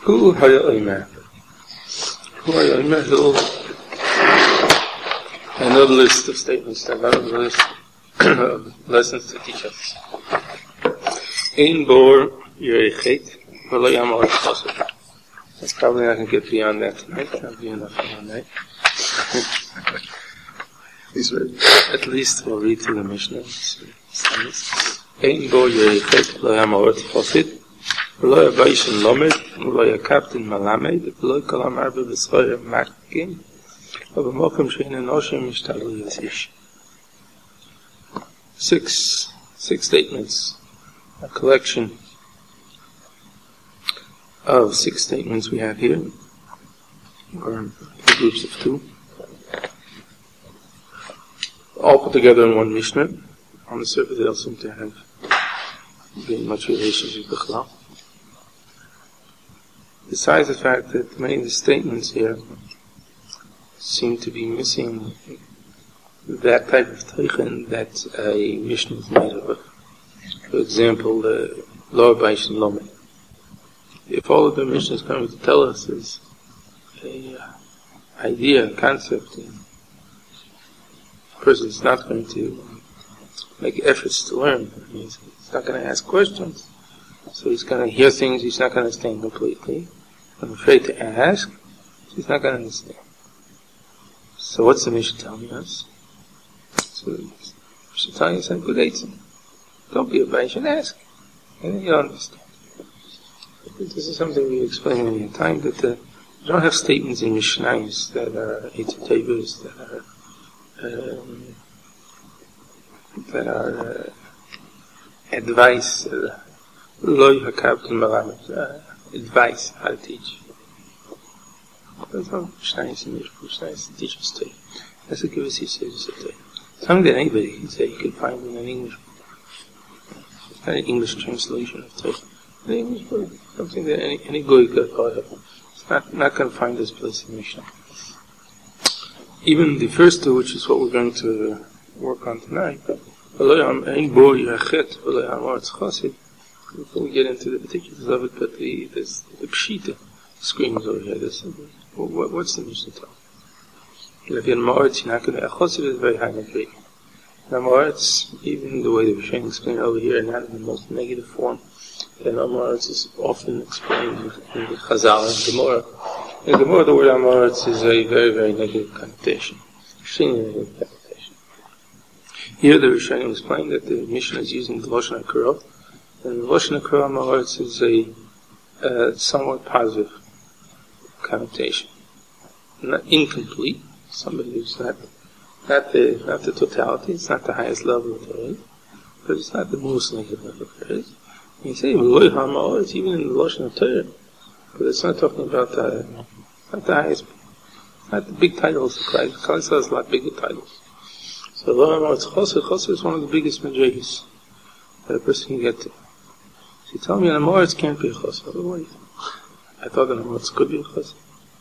Who haya oimer? Who haya oimer? Another list of statements, another list of lessons to teach us. Ein bor yerechet, v'lo yamor chosed. That's probably not going to get beyond that tonight. That'll be enough for one night. At least we'll read through the Mishnah. Ein bor yerechet, v'lo yamor chosed. V'lo yabayshin lomed, v'lo yakaptin malamed, v'lo kolam arba v'schoyer makim, v'mokum shein enoshim mishtalu yazish. Six statements, a collection of 6 statements we have here, or groups of 2, all put together in one Mishnah. On the surface they don't seem to have very much relationship with Chalal. Besides the fact that many of the statements here seem to be missing that type of teichen that a Mishnah is made of. For example, the Lo Baishin Lomed. If all of the Mishnah is coming to tell us is a idea, a concept, and the person is not going to make efforts to learn, he's not going to ask questions, so he's going to hear things he's not going to understand completely. I'm afraid to ask, so he's not going to understand. So what's the Mishnah telling us? So the Mishnah telling us a good answer. Don't be a Baish and ask. And then you'll understand. This is something we explain many a time, that you don't have statements in Mishnayos that are Eitzotevos, that are advice, Lo Yakabtin Malamed, advice how to teach. There's no Mishnayos in Mishnayos to teach us to. That's what Givasi says to you. Something that anybody can say you can find in an English book. It's not an English translation of Torah. An English book, something that any goy could call it. It's not going to find this place in Mishnah. Even the first 2, which is what we're going to work on tonight, before we get into the particulars of it, but the pshita screams over here. What's the Mishnah talking? If you're in Ma'aretz, you're not going to... Chosed is very high degree. Now Ma'aretz, even the way the Rishonim explain over here, not in the most negative form, and Ma'aretz is often explained in the Chazal and Gemara. In Gemara, the word Ma'aretz is a very, very negative connotation. Extremely negative connotation. Here the Rishonim explain that the Mishnah is using the Lashon HaKorah, and the Lashon HaKorah Ma'aretz is a somewhat positive connotation. Not incomplete. Somebody who's not the totality, it's not the highest level of Torah, but it's not the most negative level of Torah. You say, it's even in the Lashon of Torah, but it's not talking about not the highest, not the big titles. Klal Yisrael has a lot bigger titles. So Chosed is one of the biggest madrigas that a person can get to. So you tell me an Amoritz can't be a Chosed. Wait, I thought an Amoritz could be a Chosed.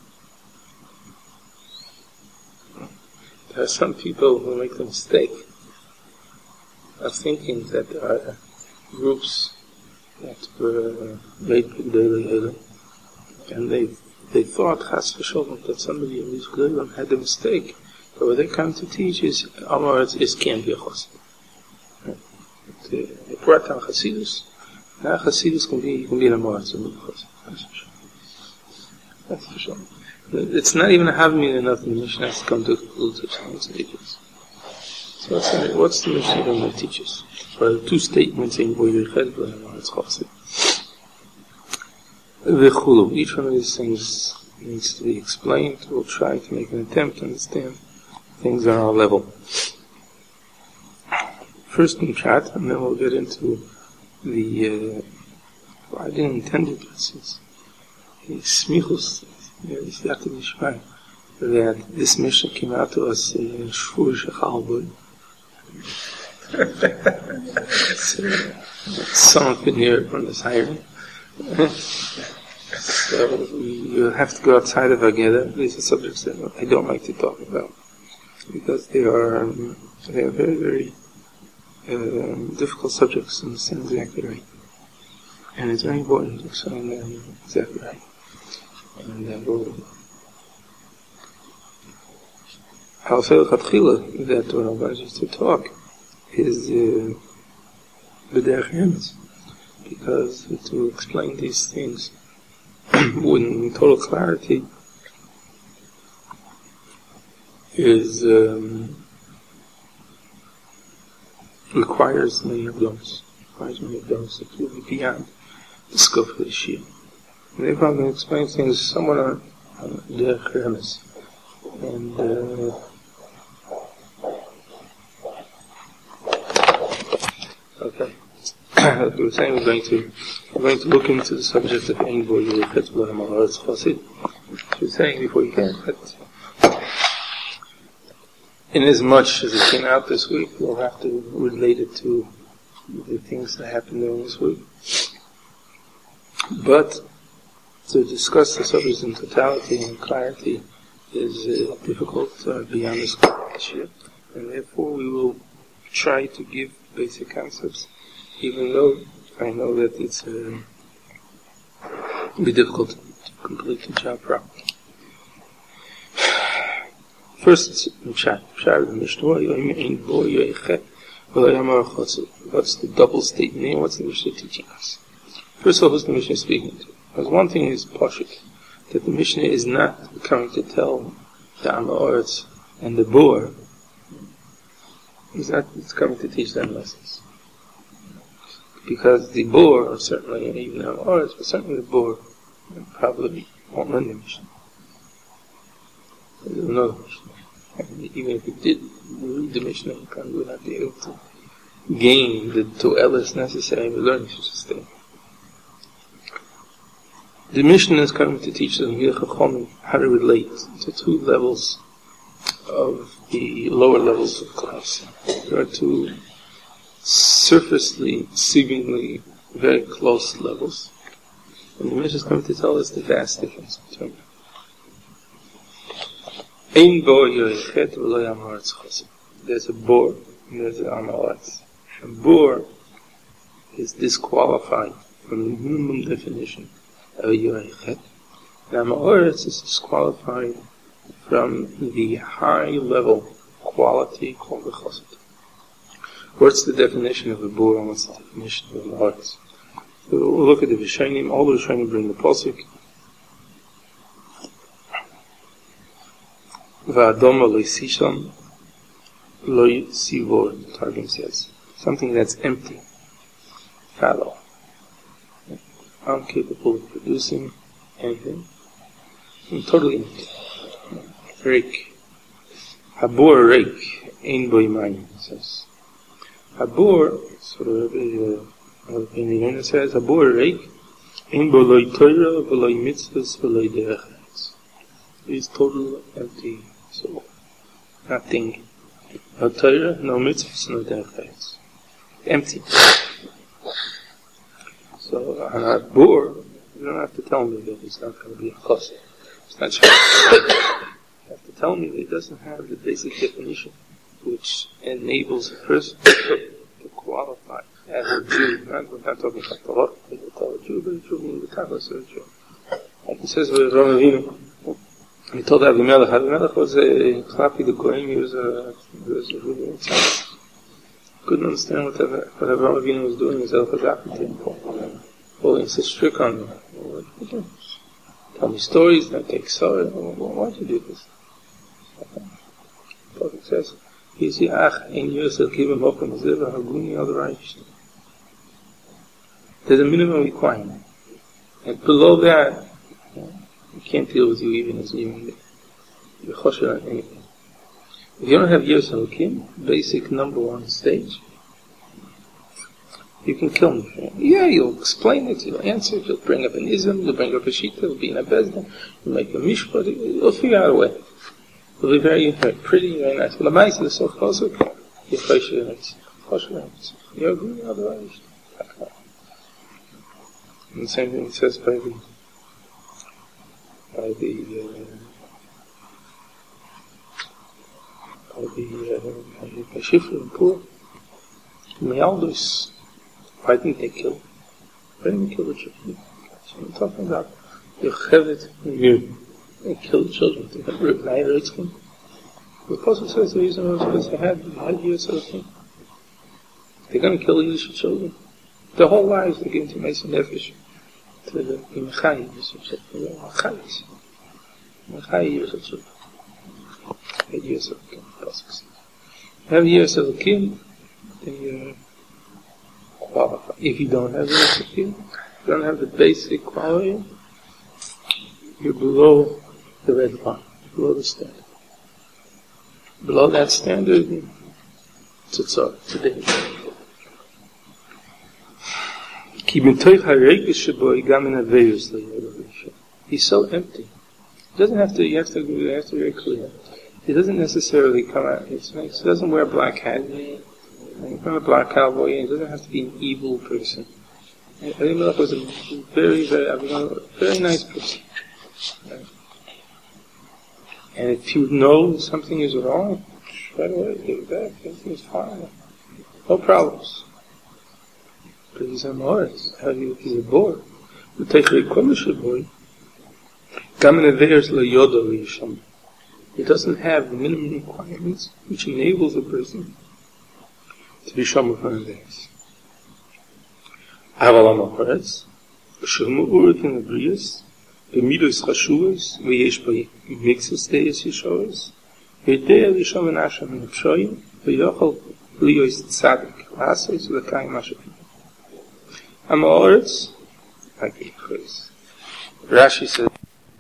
There are some people who make the mistake of thinking that there are groups that were made G'dolei Olam, and they thought, Chas v'sholom, that somebody in these G'dolei Olam had the mistake that what they come to teach is Amoritz can't be a Chosed. They brought down Chasidus. Now Chasidus can be an Amoritz and be a Chosed. That's for sure. It's not even a havmin enough in the Mishnah to come to conclude such things. So what's the Mishnah going to teach us? Well, 2 statements in Boyrechet, V'Amoritz Chosed. V'chulu. Each one of these things needs to be explained. We'll try to make an attempt to understand things on our level. First in chat, and then we'll get into the I didn't intend it, but since Smichus, that this mission came out to us in Shvur Shechalbud. Something here from the siren. So you have to go outside of Ageda. These are subjects that I don't like to talk about because they are very, very difficult subjects to understand exactly right. And it's very important to explain them exactly right. And how that when Allah used to talk is b'derech emes, because to explain these things in total clarity is requires many of those. It's really beyond the scope of the Shia. And if I'm going to explain things somewhat on derech emes, and okay, as we were saying, we're going to look into the subject of Ein Bo Yerichet V'lo Yamar Haaretz Chosid. As we were saying before you came, that in as much as it came out this week, we'll have to relate it to the things that happened during this week. But to discuss the subject in totality and clarity is difficult beyond the scope of the Shia, and therefore we will try to give basic concepts, even though I know that it's it'll be difficult to complete the job properly. First, it's Pshat of the Mishnah. What's the double statement here? What's the Mishnah teaching us? First of all, who's the Mishnah speaking to? Because one thing is Pashut, that the Mishnah is not coming to tell the Am Haaretz and the Boer, it's coming to teach them lessons. Because the Boer, certainly, and even Am Haaretz, but certainly the Boer, probably won't learn the Mishnah. They don't know the Mishnah. And even if you did read the Mishnah, you probably would not be able to gain the to'eles necessary to learn such a thing. The Mishnah is coming to teach them how to relate to two levels of the lower levels of class. There are two surfacely, seemingly very close levels. And the Mishnah is coming to tell us the vast difference between them. Ein Bo Yerichet V'lo Yamar Haaretz Chosid. There's a Boer and there's an Am Haaretz. A Boer is disqualified from the minimum definition of a Yerichet. And Am Haaretz is disqualified from the high level quality called the Chosid. What's the definition of a Boer and what's the definition of Am Haaretz? So we'll look at the Rishonim. All the Rishonim bring the Pasuk. V'adom lo yisisham lo yisivor, the Targum says. Something that's empty, fallow, incapable of producing anything, and totally empty. Reik. Habor reik, ein bo yimayim, it says. Habor, so the opinion says, Habor reik, ein bo lo yitoira, v'lo yimitzvahs, v'lo yiderech eretz. It is totally empty. So, nothing. No Torah, no mitzvahs, no derech eretz. Empty. So, on a Boer, you don't have to tell me that he's not going to be a chosid. It's not sure. You have to tell me that he doesn't have the basic definition which enables a person to qualify as a Jew. We're not talking about the law, people call a Jew, but a Jew means the Tapas of a Jew. Like it says with Ram Avinu, he told Avimelech. Avimelech was a Chlapi the Goyim. He was a really inside. Couldn't understand what Avraham Avinu was doing. His El-Chazak pulling such trick on him. Tell me stories, not take sorry. Why'd you do this? The Prophet says, "He's the Ach in Yosef Kivim Hokim Zeva Haguni Al Reish." There's a minimum requirement, and below that, you can't deal with you even as a human being. You're chosher on anything. If you don't have Yosef Hakim, basic number one stage, you can kill me. Yeah, you'll explain it, you'll answer it, you'll bring up an ism, you'll bring up a shita, you'll be in a bezdin, you'll make a mishpat, you'll figure out a way. It'll be very, very pretty, very nice. But the mice is so close, you're chosher on it. You're agreeing otherwise. And the same thing it says by Shifra and Pur. Mealdus. Why didn't they kill? Why didn't they kill the Shifra? So I'm talking about Yochevet, they kill the children. They have Reitzkin. The Apostle says the reason was because they had years of the thing. They're going to kill Yiddish children. Their whole lives they get into Mason Nefesh. To the Mechai, Mechai years of children. 8 years of the king. Have years of the king, then you're qualified. If you don't have years of the king, you don't have the basic quality, you're below the red line, below the standard. Below that standard, it's a tzar, it's a danger. He's so empty. He doesn't have to, you have to be very clear. He doesn't necessarily come out, he doesn't wear a black hat. He's not a black cowboy, he doesn't have to be an evil person. Elimelech was a very nice person. And if you know something is wrong, right away, give it back, everything is fine. No problems. But he's a Morris, he's a boy. The Techrei Kodesh boy. He doesn't have the minimum requirements which enables a person to be Shomer from Averis. Aval HaMoretz, Shomer Urik in the Brias, B'midos Chashuvas, V'yesh B'mixes Deis Yishoras, V'yedei Rishon V'nasham in Pshoyim, V'yochel Liyos Tzadik, V'asos V'kayim Ashafim. HaMoretz, Rashi said,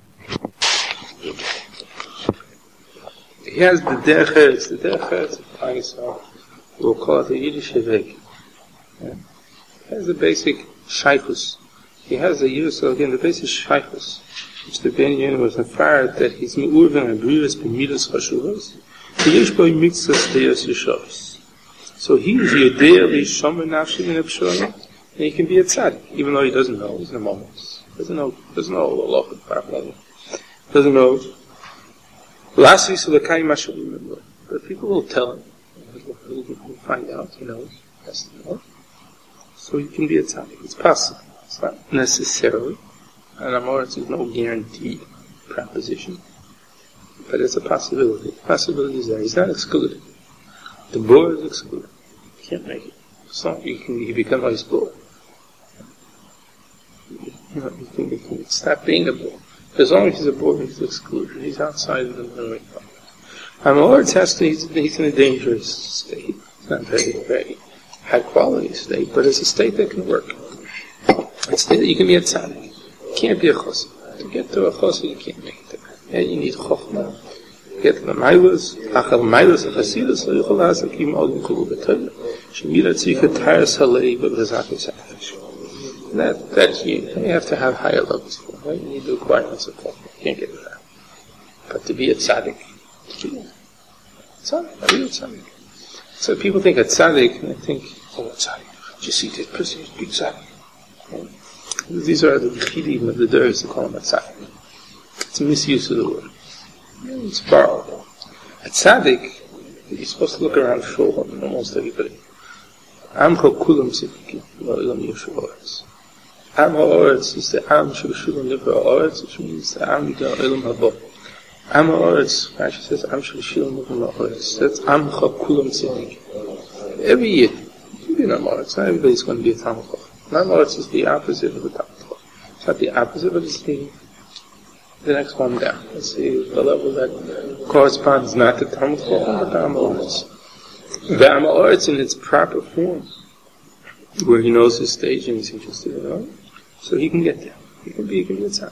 he has the derech eretz of Yisrael. We'll call it the Yiddish Hevek. Yeah. He has the basic shaychus. He has the Yisrael again, the basic shaychus, which the Ben Yen was inspired that he's me'urven and brius b'midas chashuvas. V'yesh bo mitzvahs deis yishavas. So he is yodei l'shomer nafshi min ha'pshorim, and he can be a tzaddik, even though he doesn't know. He's in a moment. Doesn't know Allah properly. Doesn't know. Lastly, so the Kaim Mashal remember. But people will tell him. He'll find out, he knows. He has to know. So he can be a tzaddik. It's possible. It's not necessarily. And Amoritz is no guaranteed proposition. But it's a possibility. The possibility is there. He's not excluded. The boar is excluded. He can't make it. So he become a boar. He can stop being a boar. As long as he's a boy, he's excluded. He's outside of the memory. Amoritz has to, he's in a dangerous state. It's not very, very high quality state, but it's a state that can work. It's a state that you can be a tzaddik. You can't be a chosed. To get to a chosed, you can't make it. And you need chokhmah. Get to the mailas. Achal mailas of hasidus, so yuchal hazakim olim kulu b'tayla. Shemira tzika taras halei b'vazakis ha'afish. That you have to have higher levels for, right? You need the requirements of it. You can't get that. But to be a tzaddik, a real tzaddik. So people think a tzaddik, and they think, oh, a tzaddik. Did you see this person is a big tzaddik? Right? These are the chidim of the Durs who call him a tzaddik. It's a misuse of the word. It's borrowed. A tzaddik, you're supposed to look around for almost everybody. Amcha kulam tzaddikim, lo ilam yoshu oretz. Am ha'oretz is the Am Shebeshulon Nivra ha'oretz, which means the Am Yidel Elam Haba. Am ha'oretz, Rashi says Am Shebeshulon Nivra ha'oretz. That's Am Cha'kulam Tziddik. Every year, you be an Amoretz. Not everybody's going to be a Talmud Chacham. An Amoretz is the opposite of a Talmud Chacham. It's not the opposite, but it's the next one down. It's the level that corresponds not to Talmud Chacham, but to Amoretz. The Amoretz in its proper form, where he knows his stage and he's interested in it. So he can get there. He can be a tzaddik.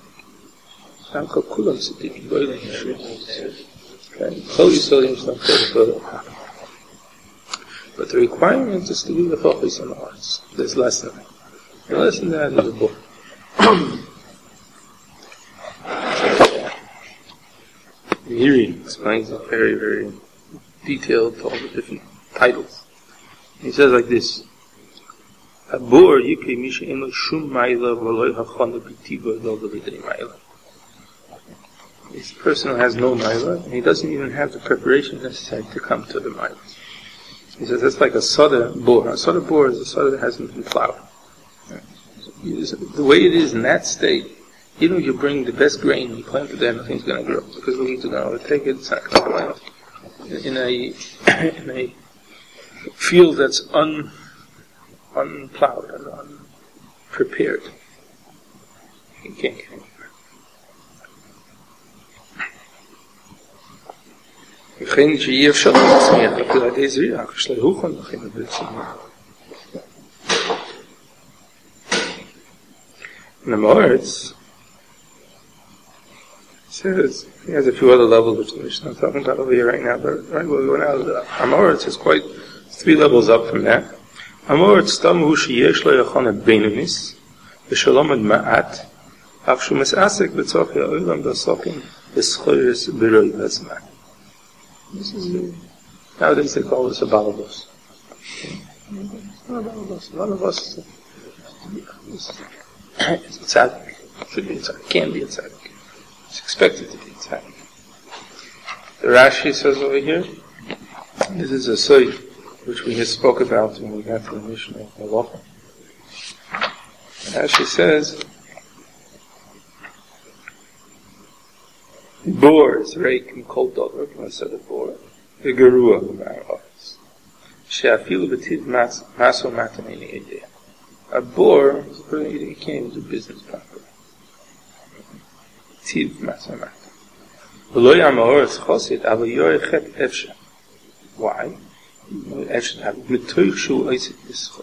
But the requirement is to be the focus on the hearts. There's less than that. And less than that is a book. Here he explains it very, very detailed, all the different titles. He says like this. A boar yikri misha eno shum maila v'loi hachana b'tiva v'lo v'lidei maila. This person who has no maila, and he doesn't even have the preparation necessary to come to the maila. He says that's like a soda boar. A soda boar is a soda that hasn't been plowed. The way it is in that state, Even if you bring the best grain and you plant it there, nothing's going to grow because the weeds are going to overtake it. It's not going to plant. In a field that's unplowed and unprepared, you can't get anywhere. In the Moritz, says, he has a few other levels which the Mishnah is talking about over here right now, but right where we went out of the Amoritz is quite 3 levels up from that. Amoritz stam hu sheyesh lo yachon benunis v'shalom ad ma'at afshu mes'asek b'tzoch ha'olam b'sokim v'schoyres b'roi v'zman. This is, nowadays they call this a balabos. It's not a balabos. None of us is a tzaddik. Should be a tzaddik. Can be a tzaddik. It's expected to be a tzaddik. The Rashi says over here, this is a side which we had spoke about when we got to the Mishnah of Halacha. Rashi says, Bor is reik and kol dover, instead of bor, the gerua of our office. She'afilu b'tiv maso matamini idea. A bor, you can't even do business properly. Tiv maso matam. V'lo yamahor es chosid, ava yorechet efsha. Why? Efsha have metoich shu oisit b'schor.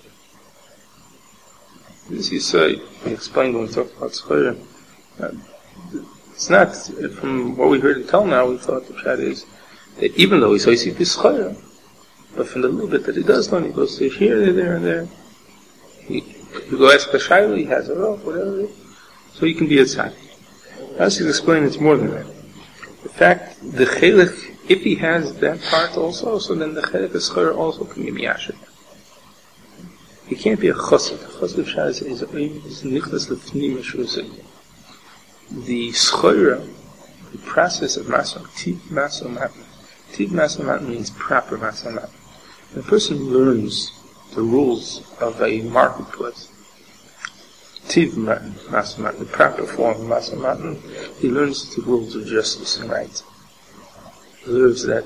This you say, we explained when we talked about schor. It's not, from what we heard until now, we thought the pshat is that even though he's oisik b'schor, but from the little bit that he does learn, he goes to here, there, and there. You go ask the shayla, he has a rope, whatever it is. So he can be a tzaddik. As he's explaining, it's more than that. The fact, the chelik, if he has that part also, so then the chelik b'schor also can be miyashir. He can't be a chassid. A chassid pshat is nichlas lefnim meshusay. The schora, the process of masom, tiv masom matn. Tiv masom matn means proper masom matn. When a person learns the rules of a marketplace, tiv masom matn, the proper form of masom matn, he learns the rules of justice and right. He learns the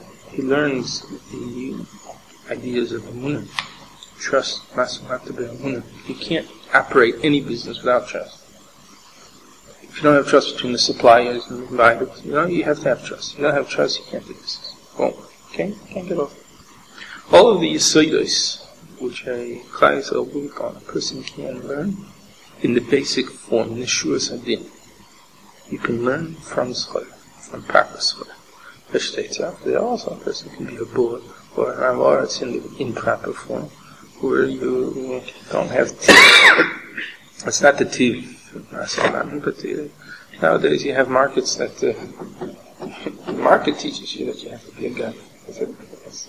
ideas of emunah, trust, masom matn be emunah. You can't operate any business without trust. If you don't have trust between the suppliers and the buyers, you have to have trust. If you don't have trust, you can't do business. Won't. Okay? Can't get off. All of the yesodos, which a klal Yisrael work on, a person can learn in the basic form, in the shuras hadin. You can learn from schol, from proper schol. There also a person can be a bor or an amaretz in the improper form, where you don't have tiv. It's not the tiv. But nowadays you have markets that the market teaches you that you have to be a guy. That's the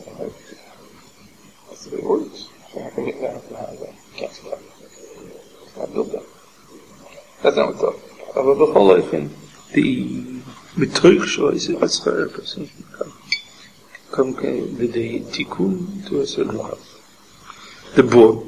way it works. So how can you get down to the highway? You can't stop. It's not built up. That's not what we're talking about. But the whole life in the metoich choice is what's for a person come with the tikkun to a certain level. The bor,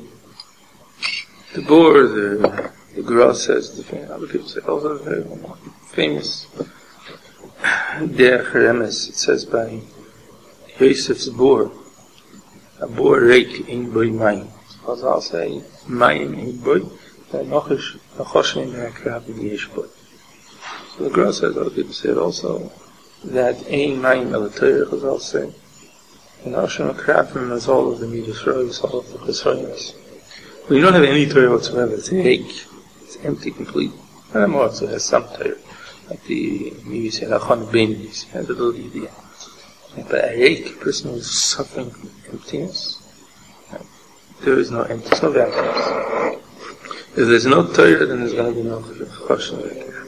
the Gra says, other people say, also very famous Derech Remes, it says by Yosef's bor, a bor reik in boi mayim. So I'll say, mayim in boi, nochosh in ha'krab in yesh boi. So the Gra says, other people say also, that ein mayim el Torah, Chazal say, and Hashem ha'krabim is all of the midas rois, all of the chesroinis. When you don't have any Torah whatsoever, it's reik. It's empty completely. And it also has some Torah. Like the maybe say Lachon Benis, has a little idea. But a reik, person who is suffering from emptiness, there is no emptiness, no vacuumness. If there's no Torah, then there's going to be no Choshen.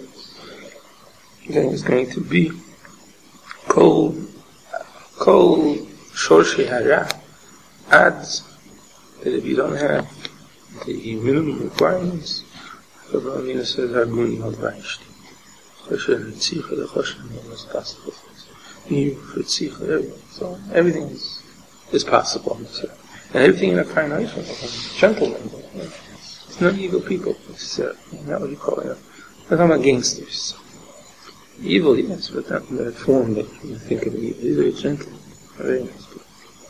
Then it's going to be Kol Shorshi Hara adds that if you don't have the minimum requirements, the Ramina says, Hargun not vaishti. Choshen Ritzicha, the Choshen is possible. New Ritzicha, everything. So everything is possible. And everything in a fine life, gentlemen. It's not evil people. It's not what you call it. We're talking about gangsters. Evil, yes, but not in that form that you think of evil. These are very gentle, very nice people.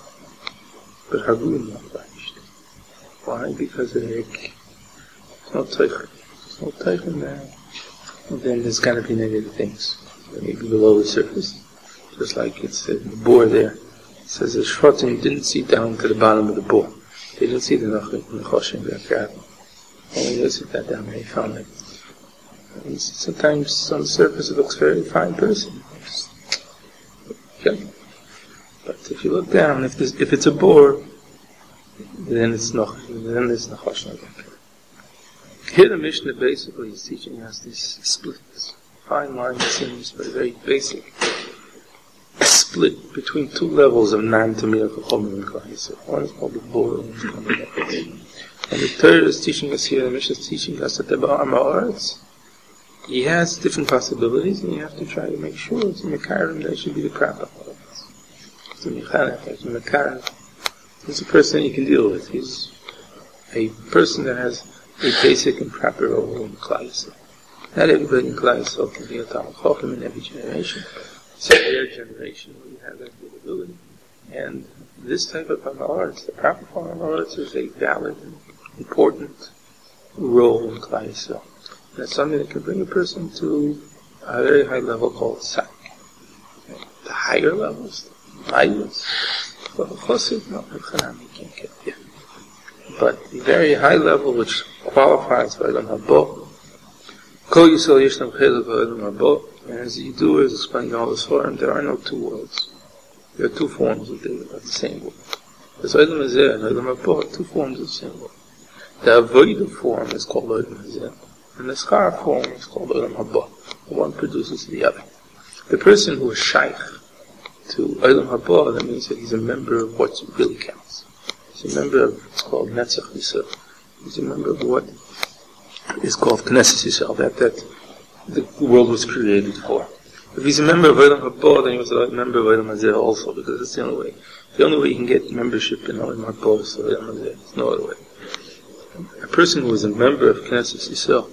But Haguim not punished. Why? Because there's no teichen. There's no teichen there. And then there's got to be negative things. Maybe below the surface. Just like it's the bore there. It says the Shvatim didn't see down to the bottom of the bore. They didn't see the Nechoshim, the Akar. Only they sit that down and they found it. And sometimes on the surface it looks very fine person. Okay. But if you look down, if it's a bore, then there's Nechoshim. Here the Mishnah basically is teaching us these splits. Fine line seems very basic. A split between two levels of non-Tamir Chachomim and Klal Yisrael. One is called the bore, and one is called the Nechoshim. And the Torah is teaching us here, the Mishnah is teaching us that the Ba'am Ha'aretz, he has different possibilities, and you have to try to make sure it's a Mekarim that should be the proper Ha'aretz. It's a Mechanech, it's a Mekarim. He's a person you can deal with. He's a person that has a basic and proper role in Klal Yisrael. Not everybody in Klal Yisrael can be a Talmid Chacham in every generation. So their generation will have that capability. And this type of Ha'aretz, the proper form of Ha'aretz, is a valid and important role in Klal Yisrael. And it's something that can bring a person to a very high level called Sak. The higher levels, the highest, for the Chosid, no, the Chanam, you can't get there. But the very high level, which qualifies for Olam Haba, Kol Yisrael Yishnam Chelek Olam Haba, and as the Yidur is explaining all this for him, there are no two worlds. There are two forms of the same world. There's Olam Hazeh and Olam Haba, two forms of the same world. The Avodah form is called Olam Hazeh, and the Schar form is called Olam Haba. One produces the other. The person who is shaykh to Olam Haba, that means that he's a member of what really counts. He's a member of what's called Netzach Yisrael. He's a member of what is called Knesset Yisrael, that the world was created for. If he's a member of Olam Haba, then he was a member of Olam Hazeh also, because it's the only way. The only way you can get membership in Olam Haba is Olam Hazeh. There's no other way. A person who is a member of Knesset Yisrael,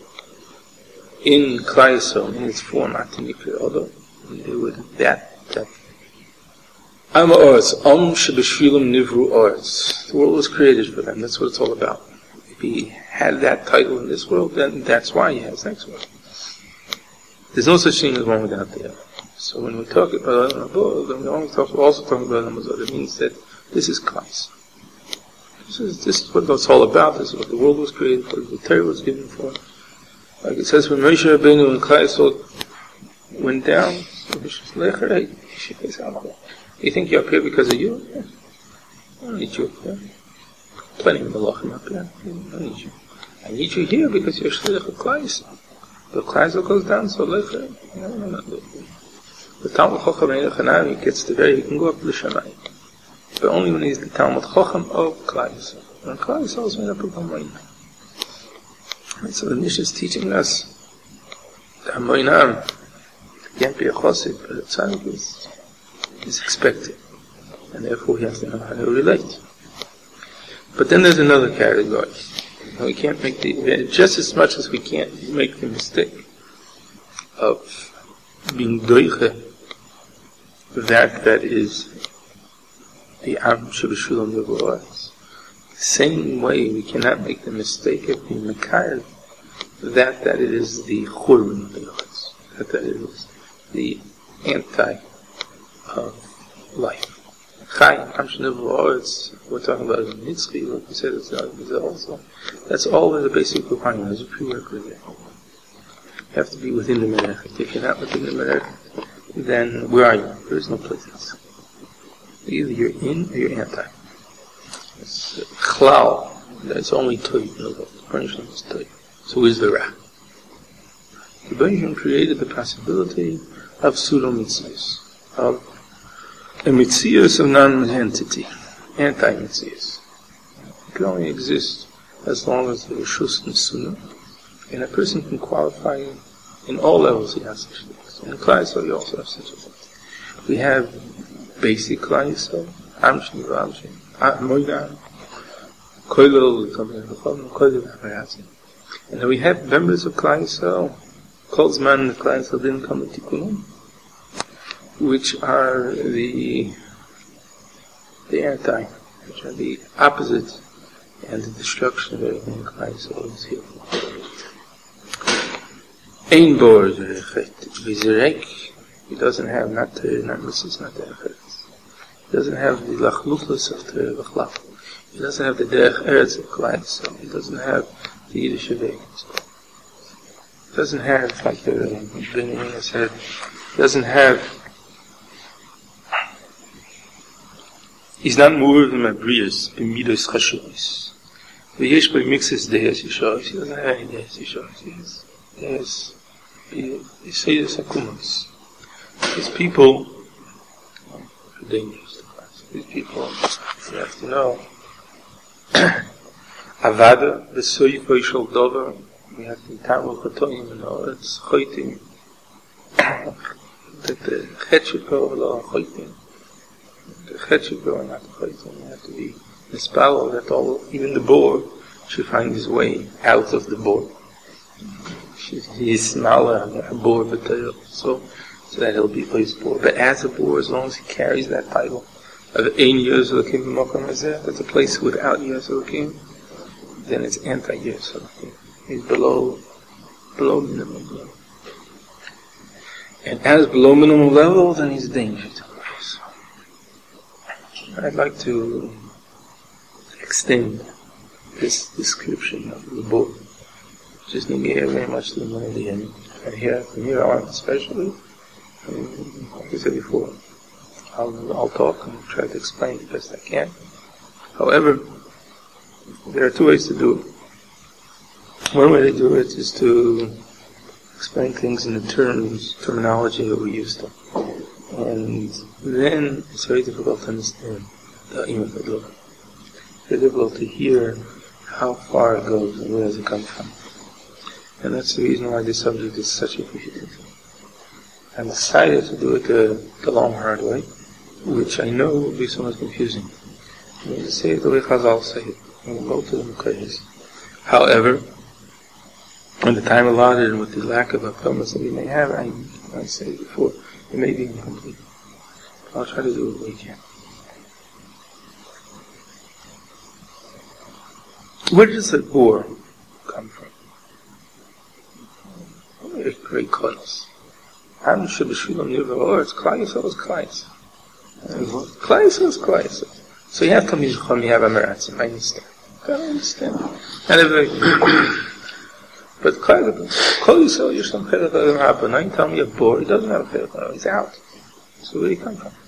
in Klal Yisrael, in its form, Atimikri Odo, they would that Am Ha'aretz, Shebeshvilim Nivru Ha'aretz. The world was created for them. That's what it's all about. If he had that title in this world, then that's why he has next world. There's no such thing as one without the other. So when we talk about Olam Haba, then we're also talking about Olam Hazeh. It means that this is Klal Yisrael. This is what it's all about. This is what the world was created for. The Torah was given for. Like it says, when Moshe Rabbeinu and Klal Yisrael went down, you think you're up here because of you? Yeah. I don't need you up here. Plenty of Malachim up here. I don't need you. I need you here because you're Shliach of Klal Yisrael. The Klal Yisrael goes down, so Lecher. No. The Talmid Chacham Ein Chanami gets the he can go up to the Shamayim. But only when he's the Talmid Chacham of Klal Yisrael. When Klal Yisrael is made up of Hamoinam. So the Mishnah is teaching us that Hamoinam can't be a Chosid, but a Tzadik is expected. And therefore he has to know how to relate. But then there's another category. We can't make just as much as we can't make the mistake of being doiche, that is the Am Shebeshulam Nevuah. The same way we cannot make the mistake of being Mekayel, that it is the Churban of the Yoretz, that it is the anti of life. Chaim, Am Shebeshulam, we're talking about Nitzchi, like we said, it's also. That's all in the basic requirement, as a prerequisite. You have to be within the Merech. If you're not within the Merech, then where are you? There is no place. Either you're in or you're anti. It's Chlal, that's only Toy. The punishment is Toy. So is the Ra. The Benjamin created the possibility of pseudo-mitzias, of a mitzias of non-entity, anti-mitzias. It can only exist as long as there is Shus and Sunnah, and a person can qualify in all levels he has such things. In Klal Yisrael you also have such a thing. We have basic Klal Yisrael, Amshin, Ramshin, Moidan, Koilel, and then we have members of Klal Yisrael Kol Zman the Klal Yisrael didn't come with Tikkunim, which are the anti, which are the opposite, and the destruction of everything Klal Yisrael is here for. Ein bor v'zerek, he doesn't have not mitzvahs, not derech. He doesn't have the lachluchus of the v'chlaf. He doesn't have the derech eretz of Klal Yisrael. He doesn't have the Yiddish Avek. He doesn't have, like the Benjamin said, he doesn't have. He's not more than my brias in midos chashuvis. V'yesh by mixes deis yishoris. He doesn't have any deis yishoris. He has yisayis akumas. These people are dangerous to us. These people, you have to know. Avada v'soyifo shel dover. We have to tamu chatoim and all. It's choitim. That the chet should go lo choitim. The chet should go and not the choitim. You have to be mispalo that all, even the boar should find his way out of the boar. He's smaller, a boar b'tayil. So that he'll be his boar. But as a boar, as long as he carries that title of Ein Yos Elokim B'Makom Hazeh, that's a place without Yos Elokim, then it's anti-Yos Elokim. He's below minimum level. And as below minimum level, then he's a danger to us. I'd like to extend this description of the boar, which is negated very much to the Monday. And from here I want especially, like I said before, I'll talk and try to explain the best I can. However, there are two ways to do it. One way to do it is to explain things in the terminology that we used to. And then it's very difficult to understand the Imam Adlok. Very difficult to hear how far it goes and where does it come from. And that's the reason why this subject is such a difficult thing. I decided to do it the long, hard way, which I know will be somewhat confusing. I'm going to say it the way Chazal say it. We'll go to the Mukhayas. However, when the time allotted and with the lack of appointments that we may have, I said it before, it may be incomplete. I'll try to do what we can. Where does the boar come from? A great class. Am Shabashulam Nirva, it's Klal Yisrael, it's Klal Yisrael. Klal Yisrael is Klal Yisrael. So you have to you have Amiratzim, I understand. I understand. And but Klal Yisrael, Yishlam Chelet Adam Rabba. Now you tell me a boar, he doesn't have a Chelet Adam, he's out. So where do he come from?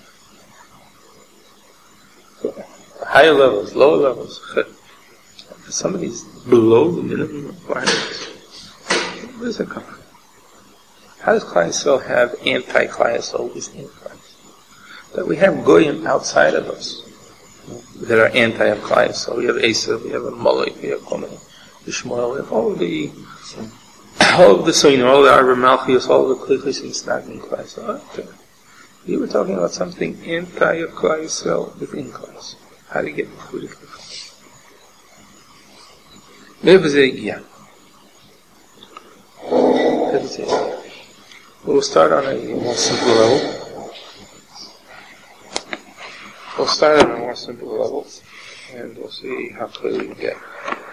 So, higher levels, lower levels. If somebody's below the minimum requirements, where does it come from? How does Klal Yisrael have anti-Klal Yisrael within Klal Yisrael? That we have Goyim outside of us that are anti-Klal Yisrael. We have Esav, we have Amalek, we have Gomer, Ishmael, we have all of the Soinim, all the Arba Malchios, all of the Klichos and Snag in Klal Yisrael. We were talking about something anti-Klal Yisrael within Klal Yisrael. How do you get where to come from? We'll start on a more simple level. And we'll see how clearly we get.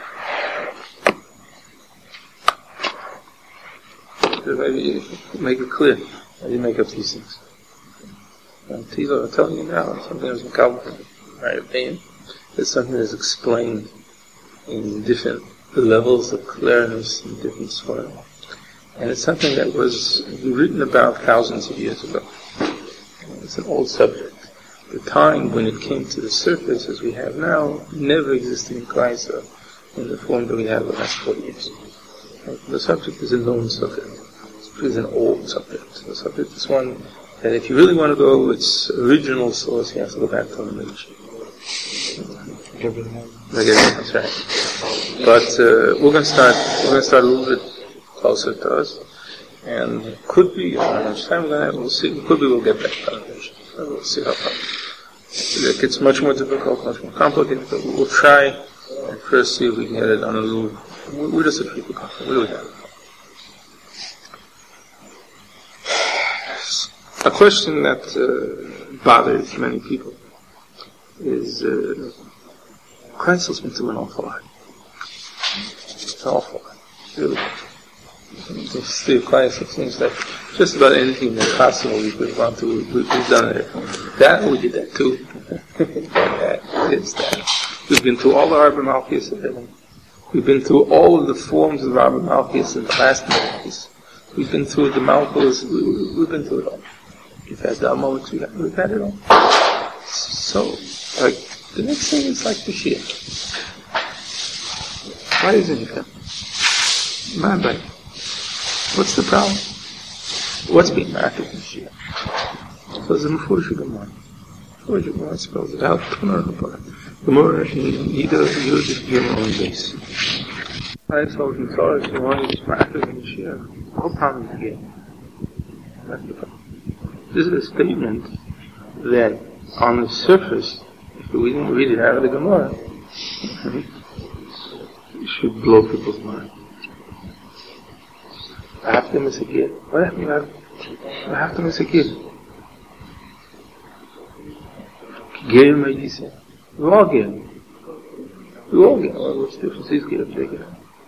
Make it clear. I didn't make up these things. I'm telling you now, something that's in my opinion, it's something that's explained in different levels of clearness in different forms. And it's something that was written about thousands of years ago. It's an old subject. The time when it came to the surface as we have now never existed in Klal Yisrael in the form that we have the last 40 years. The subject is a known subject. It's an old subject. The subject is one that if you really want to go to its original source, you have to go back to the Midrash. That's right. But we're going to start a little bit closer to us, and it could be, I don't know how much time we're going to have, we'll see, could be we'll get back to the Midrash. We'll see how far. It gets much more difficult, much more complicated, but we'll try and first see if we can get it on a little, where does it feel comfortable? Where do we have it? A question that bothers many people is Christ has been through an awful lot. It's an awful lot. Really. Steve Christ, it seems like just about anything that's possible we've gone through, we've done it. That, we did that too. that. We've been through all the Arba Malchus of heaven. We've been through all of the forms of Arba Malchus and the last Malchus. We've been through the Malchus, we've been through it all. We've had the Amaleks, we've had it all. So, like, the next thing is like the Shia. Why isn't it come? My bad. What's the problem? What's being marked in the Shia? So it's a Mefurish Gemara. Mefurish Gemara spells it out. Gemara in either Yud Gimel base. I told him, sorry, if you want to be marked in the Shia, the whole problem is again. That's the problem. This is a statement that on the surface, if we didn't read it out of the Gemara, it should blow people's mind. I have to miss a kid. What happened? I have to miss a kid. Gay, maybe say. We all get it. We all get it. Well, what's the difference? He's getting bigger.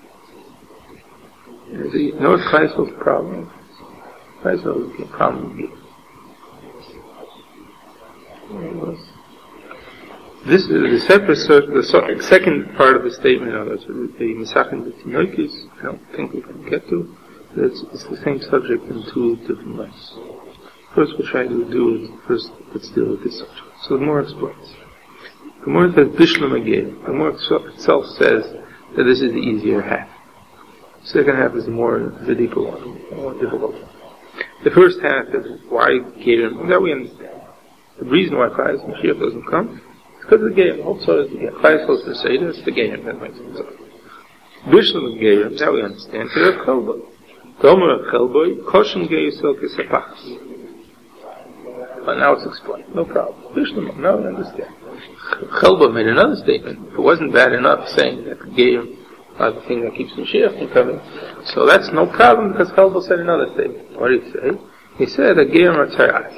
You know what Kleistfeld's problem is? Kleistfeld's problem is this is the separate, the second part of the statement of the Mesachim B'Tinoikis. I don't think we can get to. It's the same subject in two different ways. First, we'll try to do it. First, let's deal with this subject. So the Gemara explains. The Gemara says Bishlam Ageh. The Gemara itself says that this is the easier half. The second half is the deeper one, the more difficult one. The first half is why Gerim. That we understand. The reason why Christ Mashiach doesn't come is because of the Gerim. The whole story is the Gerim. Christ goes to say this, the Gerim. That makes sense. Bishlam Ageh. That we understand. So that's Chelboy. Gomer Chelboy. Koshen Geisel Kesapachas. But now it's explained. No problem. Bishlam. Now we understand. Chelboy made another statement. If it wasn't bad enough saying that the Gerim are the thing that keeps Mashiach from coming, so that's no problem because Chelboy said another statement. What did he say? He said that Gerim are Tzaras.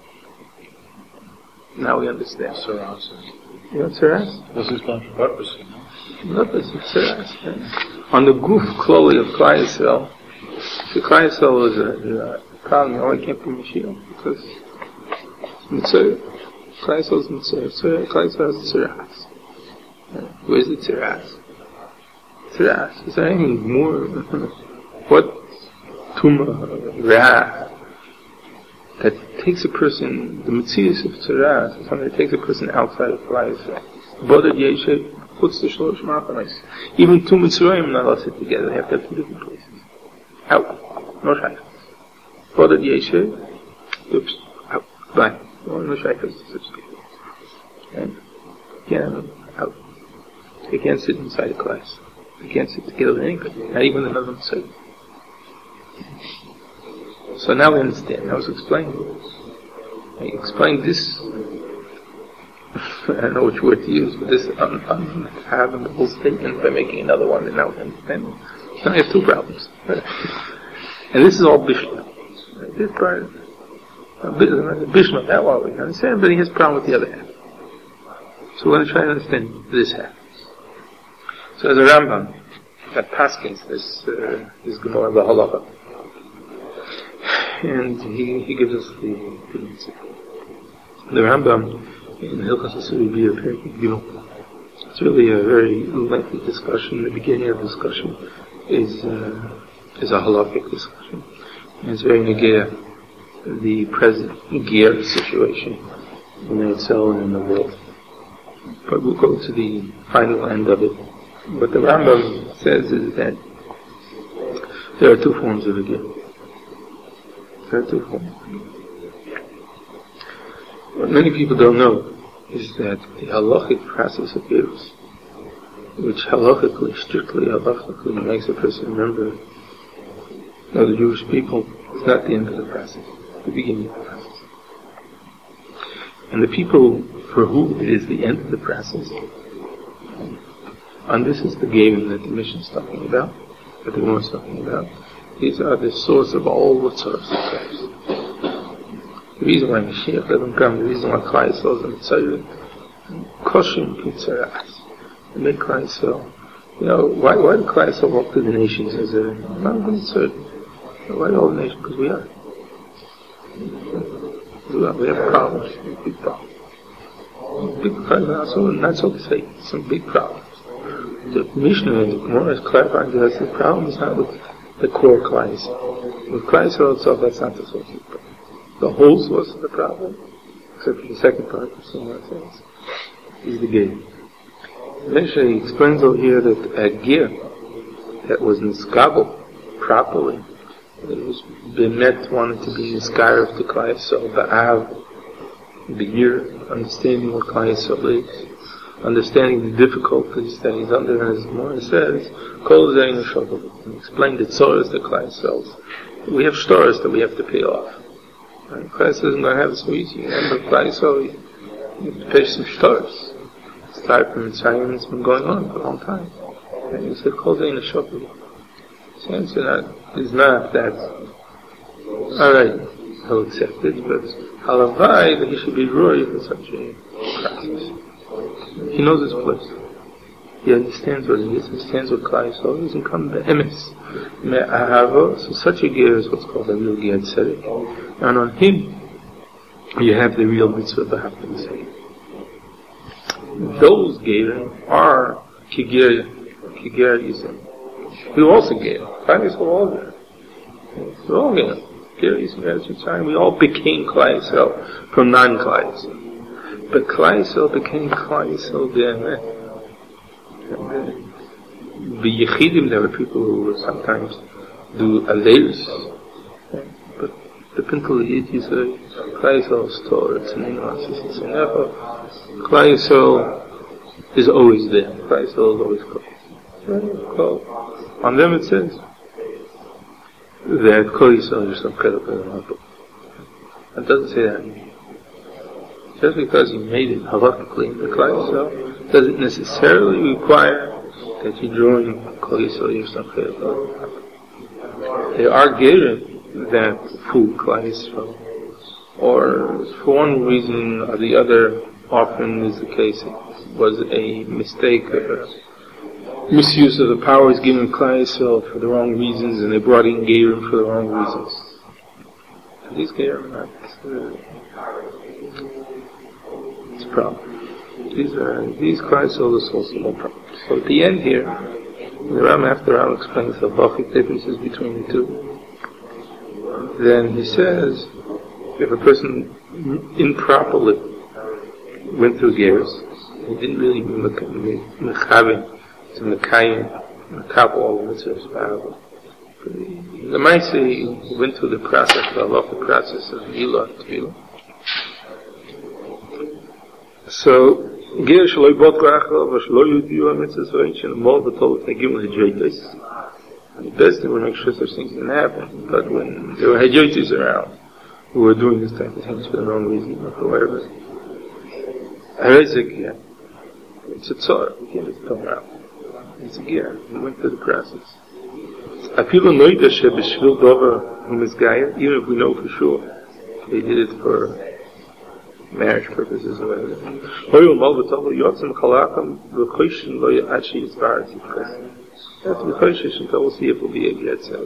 Now we understand. Tzaras. You know Tzaras? This is done for purpose, you know? Purpose of Tzaras. On the Guf Kloli of Klai Yisrael, the Klai Yisrael is a problem. You only can't be Mashiach because Mitzvah. Klai Yisrael is Mitzvah. Klai Yisrael is Tzaras. Where's the Tzaras? Tzaras. Is there anything more? What Tumah, Ra, that takes a person, the Metzius of Tzaras is something that takes a person outside of Klai Yisrael. Bodad Yeshe puts the Shlosh Marchanos. Even two Mitzrayim not all sit together. They have to have two different places. Out. No shaykhs. Bodad Yeshe, oops, out. Bye. No shaykhs to sit together. And again, out. They can't sit inside a class. They can't sit together with anybody. Not even another Mitzrayim. So now we understand. I was explaining. I explained this. I don't know which word to use, but this having the whole statement by making another one, and now we understand. Now I have two problems. And this is all Bishma. This part, Bishma, that one we can understand, but he has a problem with the other half. So we're going to try to understand this half. So as a Rambam that Paskins, this Gemara, the Halacha. And he gives us the answer. The Rambam in Hilchos Asuri B'Yah Perek Gimel. It's really a very lengthy discussion. The beginning of the discussion is a halachic discussion. And it's very negea the present gear situation in Eretzel and in the world. But we'll go to the final end of it. What the Rambam says is that there are two forms of a gear. What many people don't know is that the halachic process of Gerus, which strictly halachically makes a person a member of the Jewish people, is not the end of the process, the beginning of the process. And the people for whom it is the end of the process, and this is the game that the mission is talking about, that the Gemara is talking about, these are the source of all the tzaras of Christ. The reason why Mashiach doesn't come, the reason why Klal Yisrael is in Tzorah, Koshim Kitzaras. They make Klal Yisrael. Why do Klal Yisrael walk to the nations as a non-concern? Why all the nations? Because we are. We have problems, big problems. Big problems, not so to say, some big problems. The Mishnah and the Gemara is clarifying that the problem is not with the core Klal Yisrael. With Klal Yisrael itself, that's not the source of the problem. The whole source of the problem, except for the second part, which someone says, is the gear. Mishnah explains over here that a gear that was niskabel properly, it was Bemet wanted to be Niskar of the Klal Yisrael, Ba'av, Be'ir, understanding what Klal Yisrael is, understanding the difficulties that he's under, as Gemara says, Kol Zeinu Shogel, and explain the tzores that Klal Yisrael. We have stores that we have to pay off. Right? Klal Yisrael isn't going to have it so easy. Remember, Klal Yisrael, you have to pay some stores. It's time from Mitzrayim, it's been going on for a long time. And he said, Kol Zeinu Shogel. The answer is not that, alright, he'll accept it, but halavai that he should be roy for such a process. He knows his place. He understands what it is, understands what Klal Yisrael is, and come be'emes. Me'ahava, so such a gear is what's called a real gear tzedek. And on him, you have the real mitzvah b'hafta tzedek. Those gear are kigir yisrael. We also gave. Klal Yisrael all there. We all gave. We all became Klal Yisrael from non-Klal Yisrael. But Klal Yisrael became Klal Yisrael then. The Yechidim, there were people who would sometimes do Aleilus. But the Pintel Yid, he said, Klal Yisrael's Torah, it's an English, it's an effort. Klal Yisrael is always there. Klal Yisrael is always close. On them it says that Kol Yisrael is some credit for them. It doesn't say that. Just because you made it halakhically in the Klal Yisrael doesn't necessarily require that you join Kol Yisrael is some credit for them. There are gerim that fool Klal Yisrael, or for one reason or the other, often is the case, it was a mistake of misuse of the powers given Klal Yisrael for the wrong reasons, and they brought in Gerim for the wrong reasons. These Gerim are not, it's a problem. These Klal Yisrael is also no problem. So at the end here, the Ram after Ram explains the halachic differences between the two. Then he says, if a person improperly went through Gears, he didn't really mechavin to Mekayim, Mekab all of it, the Maisi went through the process, the halachic process of Gila Tefillah. So, Ger Shaloi Bot Rachel, Vashaloi Yudiyu HaMitzvah Soich, and more the Torah they give them Hajjotis. And the best they would make sure such things didn't happen. But when there were Hajjotis around, who were doing this type of things for the wrong reason, or for whatever, it's a tzor, you can't just come around. It's a gear. He went through the process. Even if we know for sure they did it for marriage purposes or whatever. You have to be cautious until we'll see if it will be a gear itself.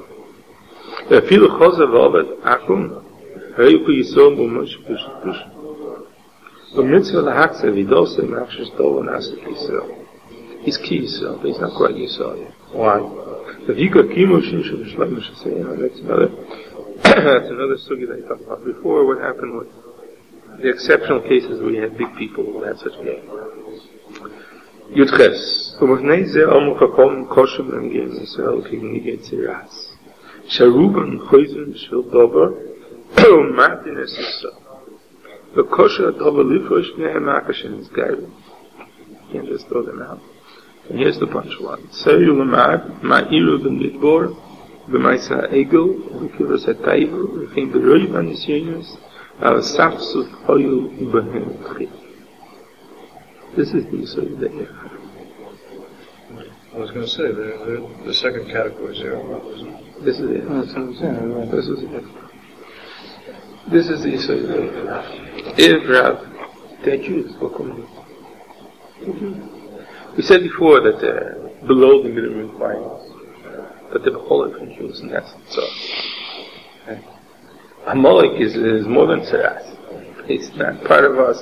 He's key Yisrael, but he's not quite Yisrael yet. Why? That's another sugya that I talked about before. What happened with the exceptional cases where we had big people who had such game. Yudches. Sharuban choizen shel dover Martin es Yisrael. The kosher dover lifrosh ne'emakashen is guided. You can't just throw them out. And here's the punchline. Seyu l'mad ma'iru b'midbor b'maisa egel v'kivas ha'taivu v'chein b'roi v'nisyenus al-safsuf hoyu b'hem chit. This is the Yisrael that you have. I was going to say, the second category is there. This is it. This is it. This is the Yisod of Erev Rav. Erev Rav, they're Jews. We said before that they're below the minimum requirements, but they're whole from Jews, and that's so. Amalek is more than Tzeras. It's not part of us.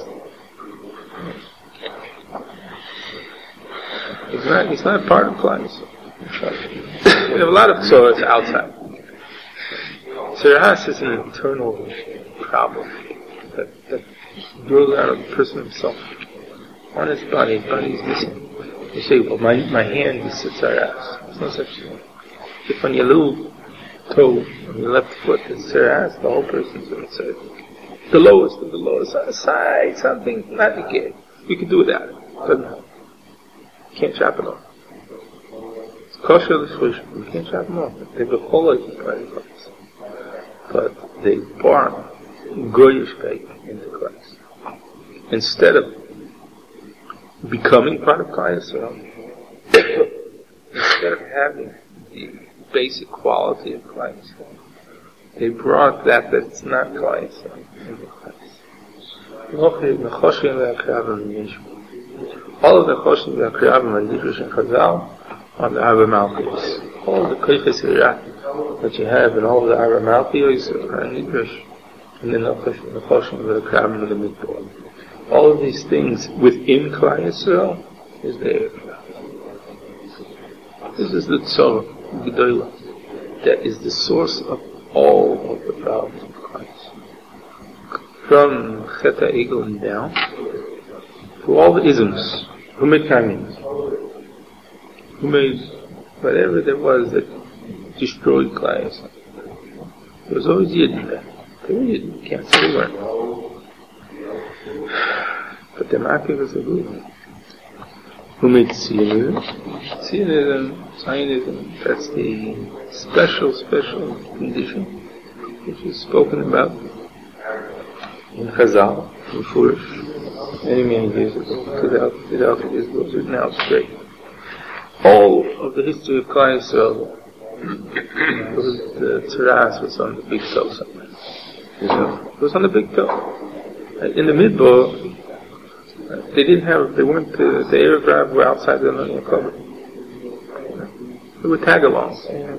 It's not part of clients. We have a lot of tzoras outside. Tzeras is an internal problem that grows out of the person himself. On his body is missing. You say, well, my hand is tzeras. There's no such thing. If on your little toe, on your left foot, is tzeras, the whole person's in tzeras. The lowest of the lowest side, something, not again. You can do without it. Doesn't help. You can't chop it off. It's kosher l'shlish. You can't chop them off. They have a whole lot of parts. But they born goyish faith into Christ. Instead of becoming part of Klal Yisrael, instead of having the basic quality of Klal Yisrael, they brought that's not Klal Yisrael into Christ. All of the Choshim V'Akriyavim and Didrush and Chazal are the Arba Malchus. All the Koiches Hirah that you have in all of the Arba Malchus are Didrush, and then the Choshim V'Akriyavim and the Midbar. All of these things within Klal Yisrael is the Erev Rav. This is the Tzor Gedolah. That is the source of all of the problems of Christ. From Chet HaEgel and down, to all the isms, who made Kaimins, who made whatever there was that destroyed Klal Yisrael. There was always Yidden there. They were Yidden, you can't say they weren't. But the Makif was a good one. Who made Zionism? Zionism, that's the special condition which is spoken about in Chazal, in Furish, many years ago. Without it, those are now straight. All of the history of Klal Yisrael, the Tzeras was on the big toe somewhere. It was on the big toe. In the Midbar, they weren't, the Erev Rav were outside the Millennium Club. They were tag-alongs.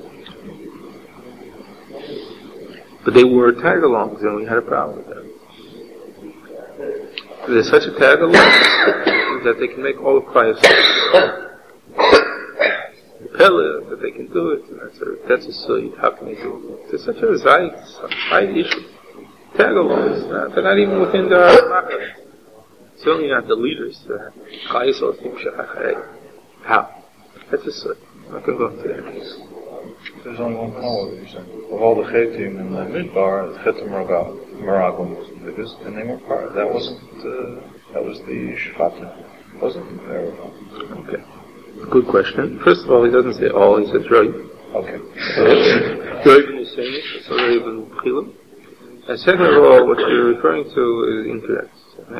But they were tag-alongs, and we had a problem with them. There's such a tag-along that they can make all of Klal Yisrael. The Pele, that they can do it, and that's a suit. How can they do it? There's such a side issue. Tag-alongs, they're not even within the Machar. Certainly not the leaders. Klal Yisrael think Shachacharei. How? That's a suit. I'm not going to go into that. There's only one problem with you saying. Of all the Chetim in the Midbar, the Chetim Meraglim was the biggest, and they were part. That was the Shvatim. Wasn't it? Okay. Good question. First of all, he doesn't say all, he says right. Okay. Reuben is saying it, so Reuben Chilim. And second of all, what you're referring to is incorrect.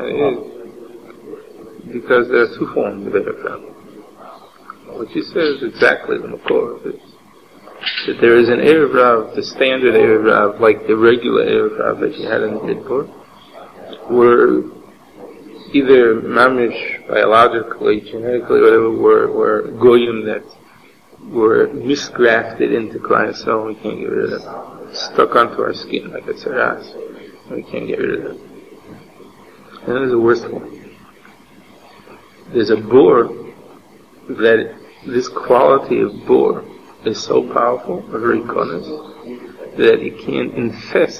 Because there are two forms of Erev Rav. What you say is exactly the Makor of it. That there is an Erev Rav, the standard Erev Rav, like the regular Erev Rav that you had in the Midbar, were either mamish, biologically, genetically, whatever, were goyim that were misgrafted into Klal Yisrael, we can't get rid of them. Stuck onto our skin like a tzeras, we can't get rid of them. And then there's a worse one. There's a bor that this quality of bor is so powerful, a very conus, that it can infest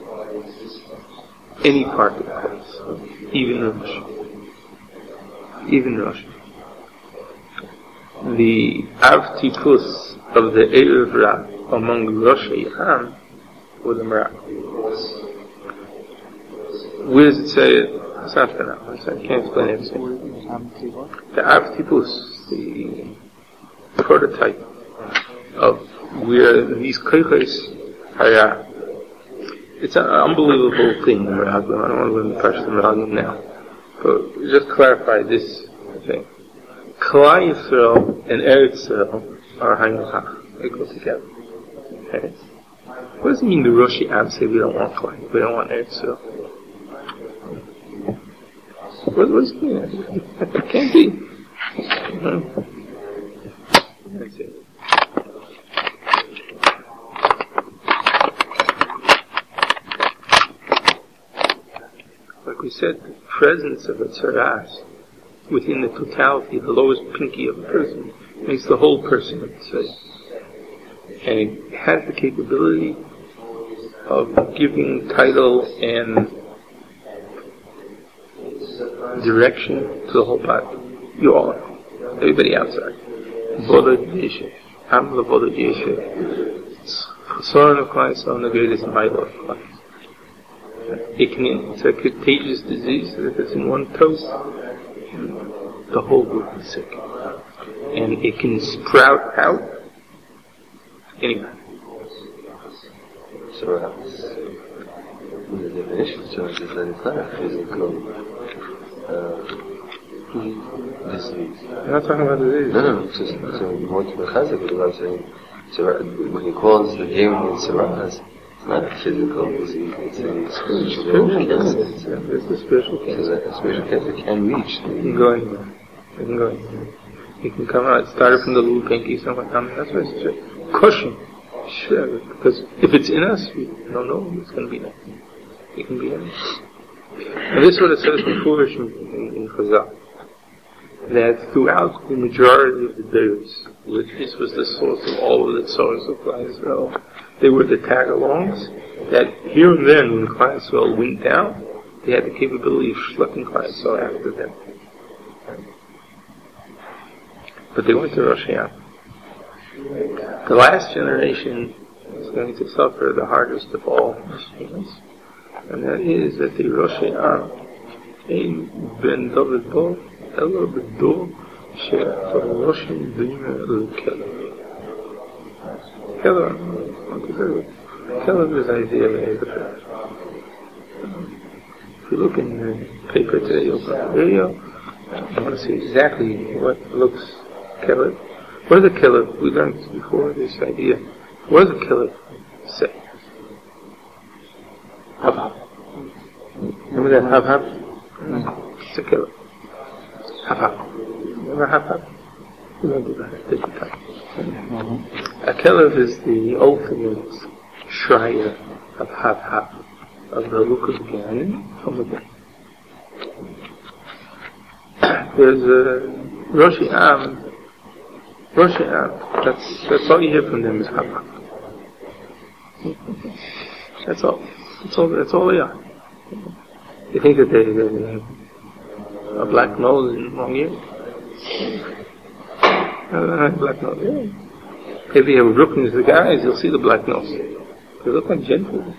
any part of the place, even Russia. The Avtipus of the Erev Rav among Rosh Yam were the Meraglim. Where does it say it? It's not for now. I can't explain everything. The Avtipus, the prototype of where these Koiches are. It's an unbelievable thing, the Meraglim. I don't want to go into the Meraglim now. But just clarify this thing. Klal Yisrael and Eretz Yisrael are Hayim Hach. They go together. Okay? What does it mean the Roshi Am say we don't want Klai? We don't want Eretz Yisrael? What does it mean? It can't be. That's it. Like we said, the presence of a tzaras within the totality, the lowest pinky of a person, makes the whole person a tzara. And it has the capability of giving title and direction to the whole body. You all are. Everybody outside. Boda Yeshe. I'm the Boda Yeshe. Chasoran of Klai Yisrael, the greatest middle of Klai. It's a contagious disease that if it's in one toe, the whole group is sick. And it can sprout out anywhere. So the definition shows that it's not a physical disease. I'm not talking about disease. No, it's just so more to Mechazik is what I'm saying. So when he calls the game in Tzaras, it's not a physical disease, it's a spiritual cancer. It's a spiritual cancer. So that a spiritual cancer can reach. It can go anywhere. It can go anywhere. It can come out. It started from the little pinky, somewhere coming. That's why it's a cushion. Sure, because if it's in us, we don't know it's going to be there. It can be in us. And this is what it says before in Chazal. That throughout the majority of the days, which this was the source of all of the source of Klai Yisrael, they were the tag-alongs, that here and then when Klai Yisrael went down, they had the capability of schlepping Klai Yisrael after them. But they went to Rosh Hashanah. The last generation is going to suffer the hardest of all mistakes, and that is that the Rosh Hashanah Ein Ben David Bo Elo B'Do She'Roshim Dina L'Kelev. Kelev is Isaiah the Eber. If you look in the paper today, you'll find a video. I want to see exactly what looks Kelev. What does a Kelev, we learned before this idea, what does a Kelev say? Hab. Remember that hab? It's a Kelev. Hab. Remember hab? We don't do that at this time. A Kelev is the ultimate shraya of hab, of the look of Gyan from within. There's a Roshi Am. That's all you hear from them is Haba. That's all they are. You think that they have a black nose and long ears? Black nose, yeah. If you have looking at the guys, you'll see the black nose. They look like gentlemen.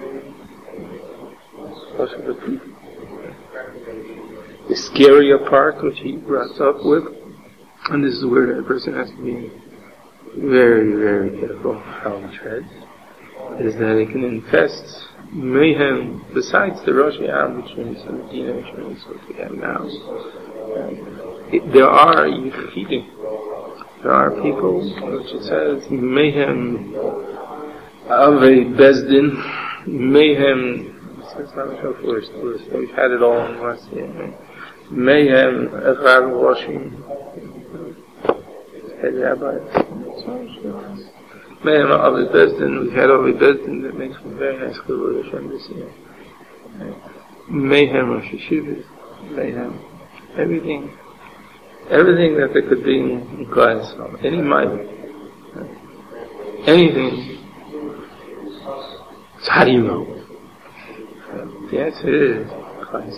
The scarier part, which he brought up with, and this is where a person has to be very, very careful how he treads, is that it can infest mayhem besides the Rosh Hashanah, which means the Medina, which means what we have now. There are Yechidim. There are people, which it says, mayhem of a Bezdin, mayhem, it's not a show for us, we've had it all in last year. Mayhem of Rav Roshim, head rabbi. Mayhem of a Bezdin, we've had of a Bezdin that makes a very nice Chilul Hashem this year. Mayhem of Sheshivas, mayhem, everything that there could be in class, any might, anything. So how do you know? The answer is class.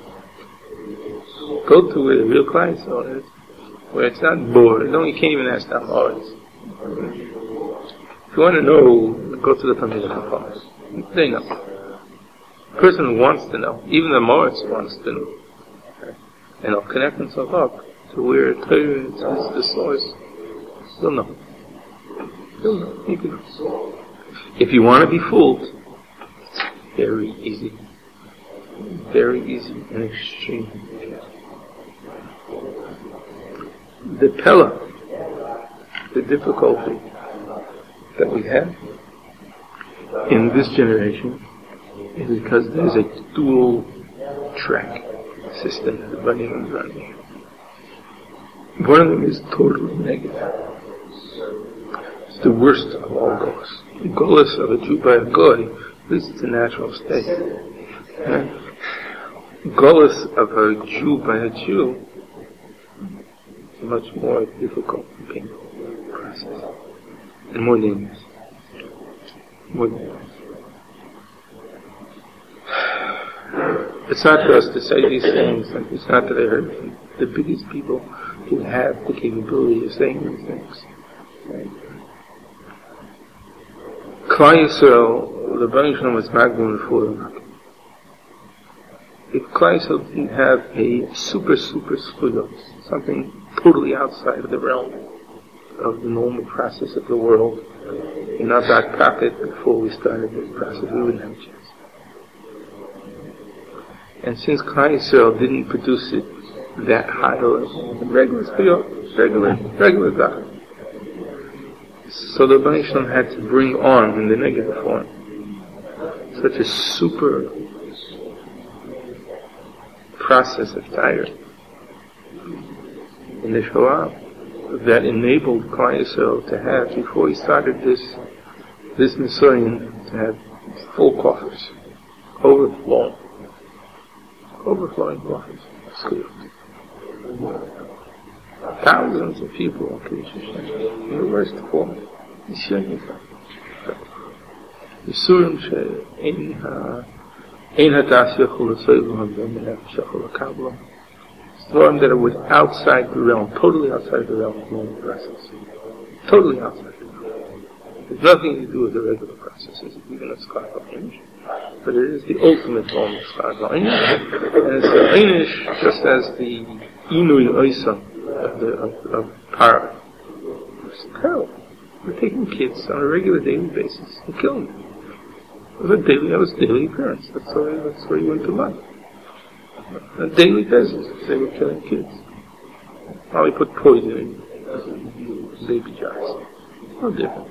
Go to where the real class is, where it's not bored. No, you can't even ask down Lords. If you want to know, go to the Tamil Chacham. They know. The person wants to know. Even the Moritz wants to know. And he'll connect himself up to where Torah is the source. He'll know. He can know. If you want to be fooled, it's very easy. Very easy and extreme. The Pella, the difficulty that we have, in this generation is because there's a dual track system that the Bani is running. One of them is totally negative. It's the worst of all goals. The goals of a Jew by a Goy, this is the natural state. Goals of a Jew by a Jew is a much more difficult and painful process. And more dangerous. More dangerous. It's not for us to say these things, like it's not that I heard from the biggest people who have the capability of saying these things. Right? Klal Yisrael, the Baruch Shalom was Magdalene for them. If Klal Yisrael didn't have a super schuyot, something totally outside of the realm of the normal process of the world, in our back pocket before we started this process, we wouldn't have a chance. And since Klal Yisrael didn't produce it that high level, regular schuyot, regular God, so the Baruch Shalom had to bring on, in the negative form, such a super process of fire in the Shoah that enabled Klal Yisrael to have, before he started this Messiah, to have full coffers, overflowing coffers, thousands of people in the worst form. Yisurim she'ein hadas yachol l'soivim shachol l'kabla. Storm that was outside the realm, totally outside the realm of normal process. Totally outside the realm. There's nothing to do with the regular processes, even of Skar Inish. But it is the ultimate form of Skar Inish. And it's the Inish just as the Inui Oisam of Para. It's terrible. We're taking kids on a regular daily basis and killing them. That was daily occurrence. That's where you went to life. On a daily basis, they were killing kids. Now we put poison in baby jars. No different.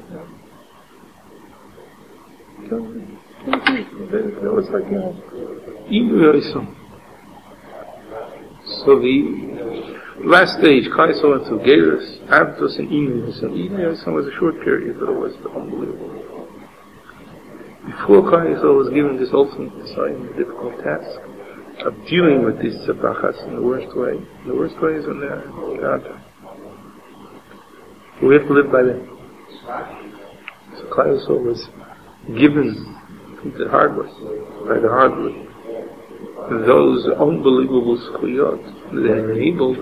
That was like, so the last stage, Klal Yisrael went through Geirus, Abdus, and Inuyos. And Inuyos was a short period, but it was unbelievable. Before Klal Yisrael was given this ultimate difficult task of dealing with these tzabachas in the worst way. The worst way is when they're God. We have to live by them. So Klal Yisrael was given the hard way, by the hard way, those unbelievable skuyot that enabled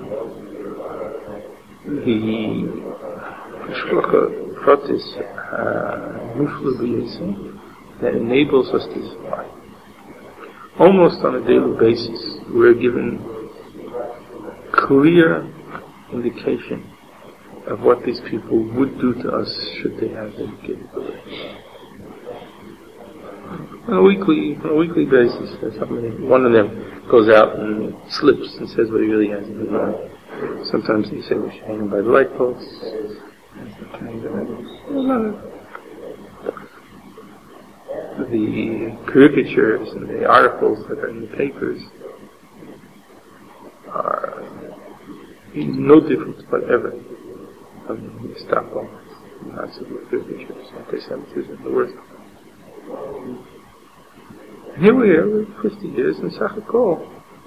the shlocha pratis mufla b'yisem that enables us to survive. Almost on a daily basis, we're given clear indication of what these people would do to us should they have the capability. On a weekly basis, one of them goes out and slips and says what he really has in his mind. Sometimes they say we should hang him by the light posts. The caricatures and the articles that are in the papers are no different whatever from Stockholm. Lots of caricatures, anti-Semitism, the worst. And here we are, we're 50 years in Sachakol.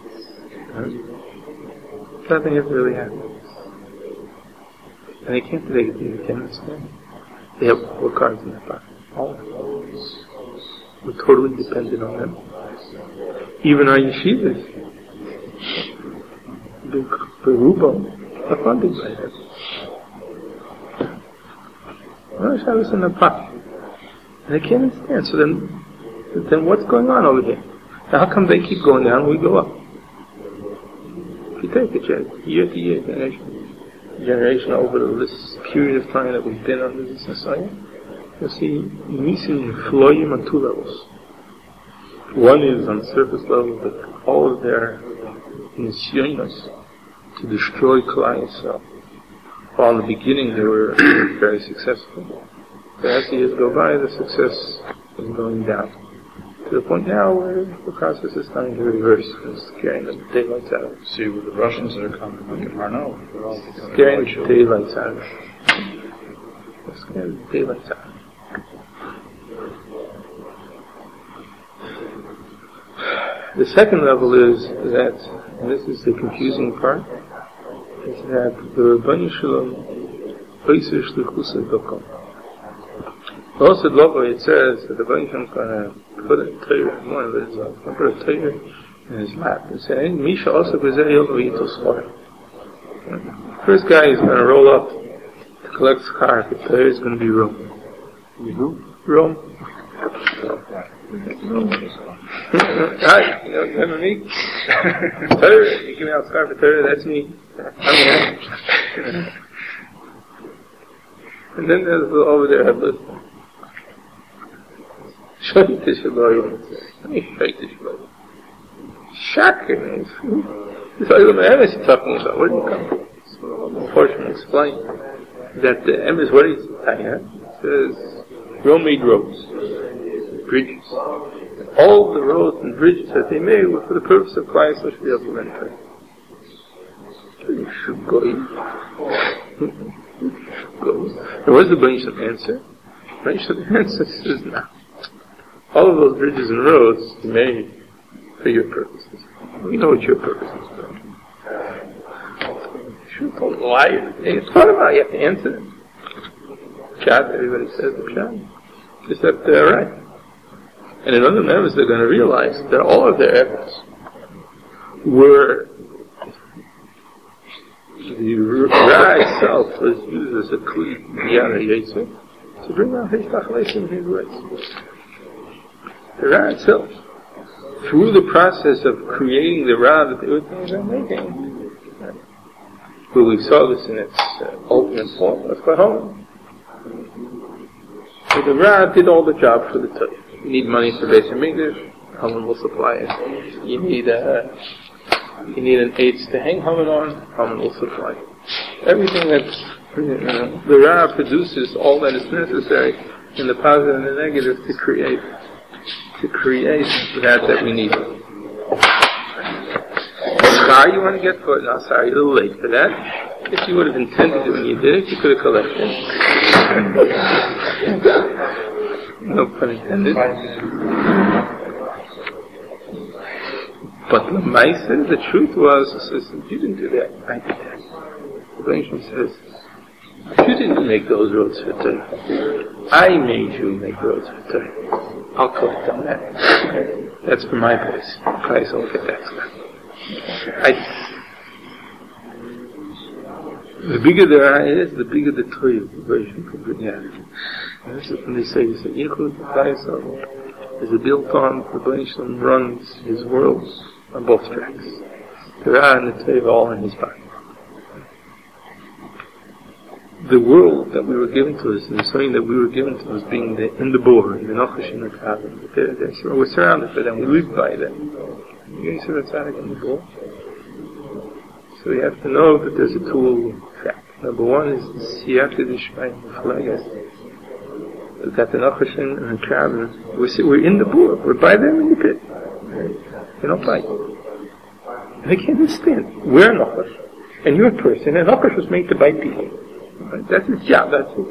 Nothing has really happened. And they can't take it, they can't understand. They have all the cards in their pocket. All of them. We're totally dependent on them. Even our yeshivas, the Rubo, are funded by them. Well, I have this in their pocket. And they can't understand. So then what's going on over here? Now how come they keep going down and we go up? If you take it year to year, generation over this period of time that we've been under this Messiah, you'll see Nisim Floyim on two levels. One is on the surface level that all of their nisyonos to destroy Klal Yisrael. While in the beginning they were very successful. But as the years go by, the success and going down. To the point now where the process is starting to reverse. It's scaring the daylights out. See, with the Russians that are coming, like in Arno, they're all Scaring the daylights out. They're scaring the daylights out. The second level is that, and this is the confusing part, is that the Rabbanu Shalom Oisir Shlichusay Dokom. Also, it says that the Rabbanu Shalom is going to put a Torah in one of his life, put a Torah in his lap, and say, Misha also B'zeh Yolo Yito Schar. First guy is going to roll up to collect schar. The Torah is going to be Rome. Rome. Right, remember me? Torah, you give me out schar for Torah, that's me. I'm here. And then there's over there, show you this Shabbat. Let me show you this Shabbat. Shocking. This is what you're talking about. Where did it come from? So, unfortunately, explain that the Emes, what is it? It says, Rome made roads, bridges. All the roads and bridges that they made were for the purpose of Klal Yisrael should be able to enter. You should go. And what is the bunch of answer? The bunch of answer says, no. All of those bridges and roads are made for your purposes. We know what your purpose is. Shoot, don't lie. It's part of it. You have to answer it. Pshat, everybody says the Pshat. Just that they're right. And in other members, they're going to realize that all of their efforts were the Ra itself was used as a kli Yara Yetzer to bring out his tachlis in his ways. The Ra itself, through the process of creating the Ra that they were making, well, we saw this in its ultimate form. Let's go home. So the Ra did all the job for the Torah. You need money for Beis Hamikdash, Haman will supply it. You need an eitz to hang Haman on, Haman will supply it. Everything that's the Ra produces all that is necessary in the positive and the negative to create that we need. Sorry you want to get for it, now sorry you're a little late for that. If you would have intended it when you did it, you could have collected it. No pun intended. But the truth was, you didn't do that, I did that. The Benjamin says, you didn't make those roads for Torah. I made you make roads for Torah. I'll collect on that. That's for my place. Price, I'll get that stuff. The bigger the Ra is, the bigger the Torah version can bring out. And this is when they say, Yichud Klal is built on, the Benjamin runs his worlds on both tracks. The Ra and the Torah all in his body. The world that we were given to us, and something that we were given to us being in the bore, in the Nachash and the Kavan, we're surrounded by them, we live by them. You see what's happening in the bore? So we have to know that there's a tool track. Number one is the Siyata D'Shmai, the Flagas. We've got the Nachash and the Kavan. We're in the bore, we're by them in the pit. They don't bite. And they can't understand. We're Nachash, and you're a person, and Nachash was made to bite people. Right? That's his job. That's what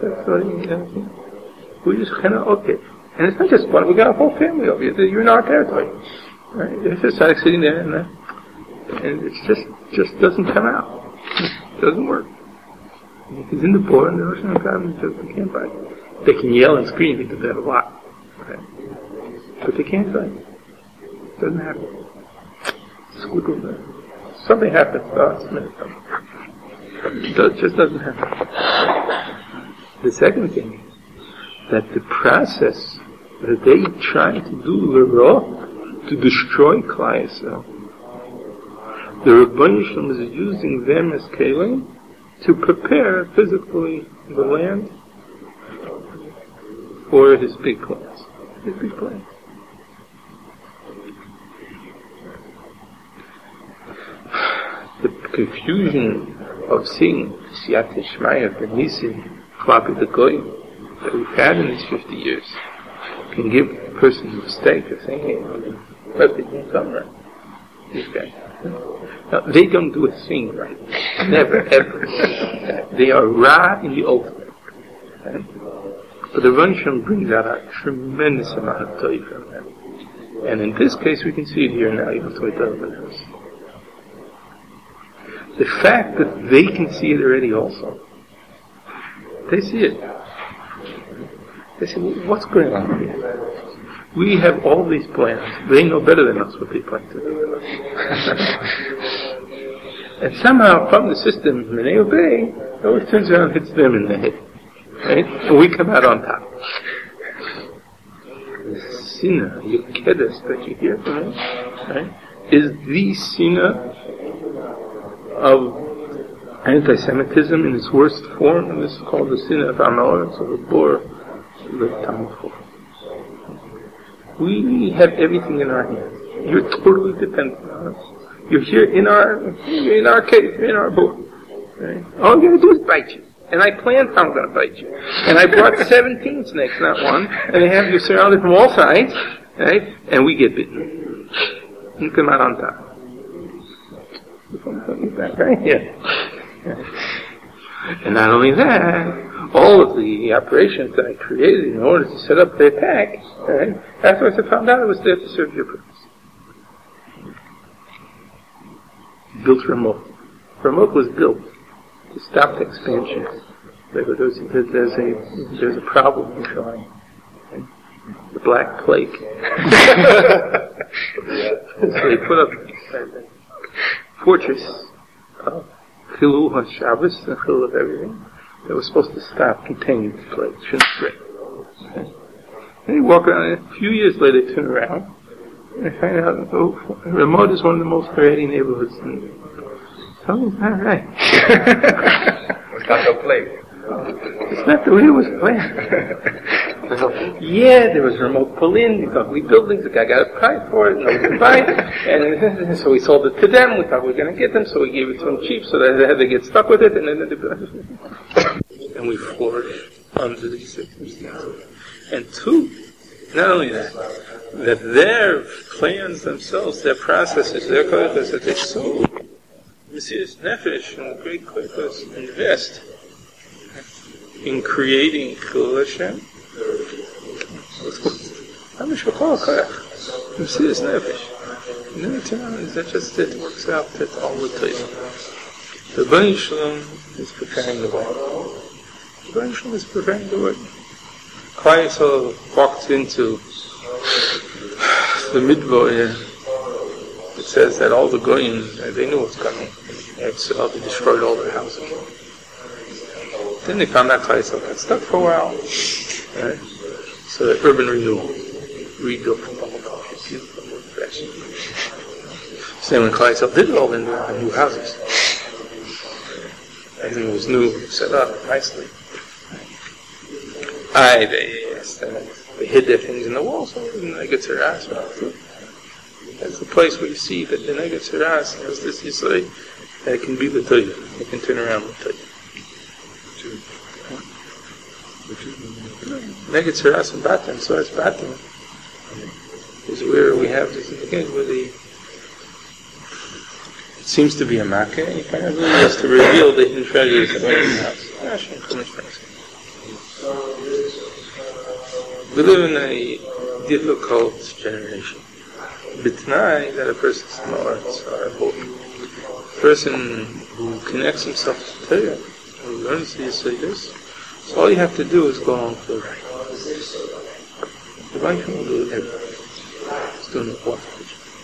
we just kind of okay. And it's not just one. We got a whole family over here. You're in our territory. Right? It's just like sitting there and it just doesn't come out. It doesn't work. He's in the board and the Russian government says they can't fight. They can yell and scream because they have a lot. Right? But they can't fight. It doesn't happen. Something happens. It just doesn't happen. The second thing is that the process that they try to do to destroy Klal Yisrael, the Rabbanu Shalom is using them as kelim to prepare physically the land for his big plans. His big plans. The confusion of seeing Siyata Shmaya, Benisim, Klapi the Goyim that we've had in these 50 years can give a person a mistake of saying, hey, but they didn't come right. These guys. No, they don't do a thing right. Never, ever. They are raw in the ultimate. Okay? But the Rebbeinu brings out a tremendous amount of toiv from them. And in this case, we can see it here now, even to the fact that they can see it already also. They see it. They say, well, what's going on here? We have all these plans. They know better than us what they plan to do. And somehow, from the system, when they obey, it always turns around and hits them in the head. Right? And we come out on top. The sinner, Yokedes, that you hear from him, right, is the sinner of anti-Semitism in its worst form, and this is called the sin of Amalek, so the bore the Talmud for. We have everything in our hands. You're totally dependent on us. You're here in our case, in our book. Right? All I'm going to do is bite you. And I planned how I'm going to bite you. And I brought 17 snakes, not one, and I have you surrounded from all sides, right? And we get bitten. You come out on top. Right? Yeah. And not only that, all of the operations that I created in order to set up the attack, right, afterwards I found out it was there to serve your purpose. Built Ramok. Ramok was built to stop the expansion. There's a problem in Shalim. Okay? The Black Plague. So they put up a fortress of Chilul HaShabbos, the Chilul of everything, that was supposed to stop, contain the plague, shouldn't spread. Okay? And you walk around, and a few years later, they turn around, and they find out, oh, Ramot is one of the most Haredi neighborhoods. Something's not right. It's not no plague. It's not the way it was planned. Yeah, there was remote pull-in, we thought we buildings, the guy got a price for it, no one could buy it, and so we sold it to them, we thought we were going to get them, so we gave it to them cheap, so that they had to get stuck with it, and then and we flourished under these circumstances. And two, not only that their plans themselves, their processes, their koyachos that they sold, Mesiras Nefesh and the great koyachos invest in creating Chilul Hashem. How much we call koyach? Mesiras Nefesh. And then it turns out that just it works out that all the time. The Rebbeinu Shalom is preparing the way. The Rebbeinu Shalom is preparing the way. Klal Yisrael walked into the Midbar here. It says that all the Goyim, they knew what's coming. They destroyed all their houses. Then they found out Klal Yisrael got stuck for a while. Right? So the urban renewal, rebuilt from the whole culture, beautiful, more fresh. So when Klal Yisrael did it all, then they had new houses. Everything was new, set up nicely. They hid their things in the wall, so they get their ass around. That's the place where you see that the Neged Siras has this Yisrael that it can be the Toyah. It can turn around with Toyah. Neged Siras and Batim, so it's Batim. Is where we have this again, where it seems to be a Makkah, and you find out really has to reveal the hidden treasures that are in the house. We live in a difficult generation. Bitnai, that a person's smarts are important. A person who connects himself to Torah, who learns these Yisraelis, so all you have to do is go on to the right. The right will do everything. It's doing it one.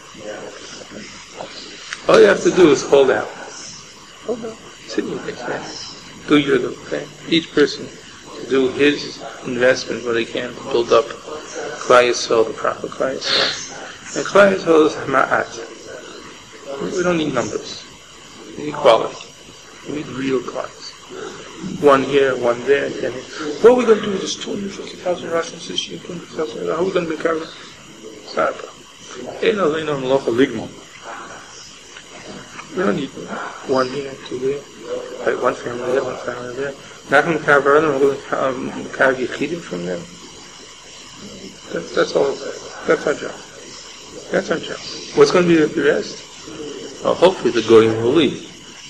All you have to do is hold out. Hold out. Sit in your place. Do your little thing. Each person do his investment where they can to build up Klal Yisrael, the proper Klal Yisrael. And Klal Yisrael is ma'at. We don't need numbers. We need quality. We need real clients. One here, one there, and what are we going to do with this 250,000 Russians this year? 250,000? How are we going to be covered? It's not a problem. We don't need one here, two there. Like one family there, one family there. Not going to carve our own, we're going to carve Yechidim from them. That's all. That's our job. That's our job. What's going to be the rest? Well, hopefully the Goyim will leave.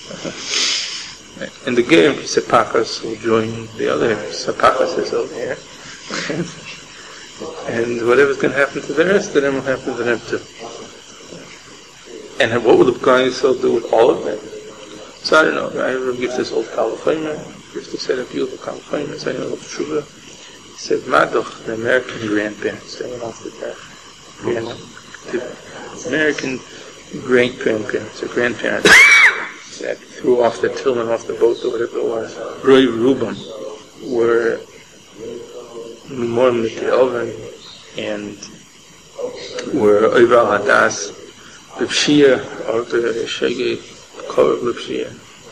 And the Gerim Sepakas will join the other Sepakas over here. And whatever's going to happen to the rest of them will happen to them too. And what will the Kohen Yisrael do with all of them? So I don't know. I remember gives this old Kalafaymer. Used to say a beautiful Kalafaymer. So I know Tshuva. He said, Madoch, the American grandparents, they went off the death. The American great-grandparents or grandparents that threw off the tillman off the boat or whatever it was. Roy Rubam were more Mittelven and were Oival Hadas, Lipshia, or the Shege Korov Lipshia.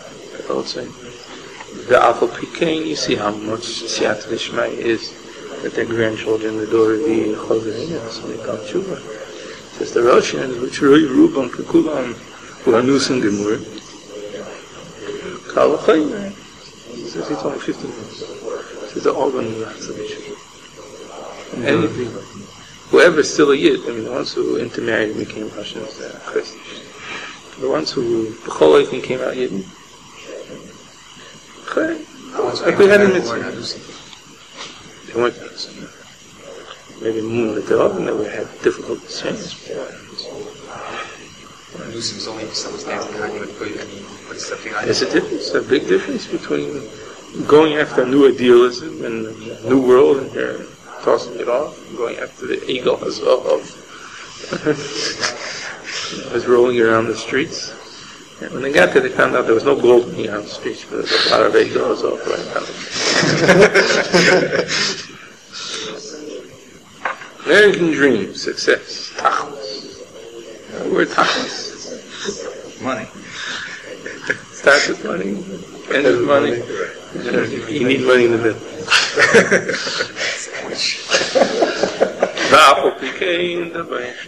The Alpha Pekin, you see how much Siyat Lishmai is that their grandchildren, the daughter of the Choserin, so they come Tshuva. Says the Russians, which Roy Rubam, Kekulam, who are Nusen Gemur, Kalachayim, says it's only 15 minutes. Says they're all going to the exhibition. Anything. Whoever's still a Yid, I mean, the ones who intermarried and became Russians, Christians. The ones who, B'chol Eifen came out Yidden. Like we had in Mitzvah. They weren't Nusen. Maybe Moon that they're all, and they had difficult changes. Nusen is only someone's name but something like There's a difference, a big difference between going after a new idealism and a new world and here tossing it off, and going after the eagle as well was rolling around the streets. And when they got there, they found out there was no gold money on the streets, but there was a lot of eagles off right now. American dream, success, tachlis. Word tachlis. money. Starts with money, ends with money. You need money in the middle. The apple became the branch.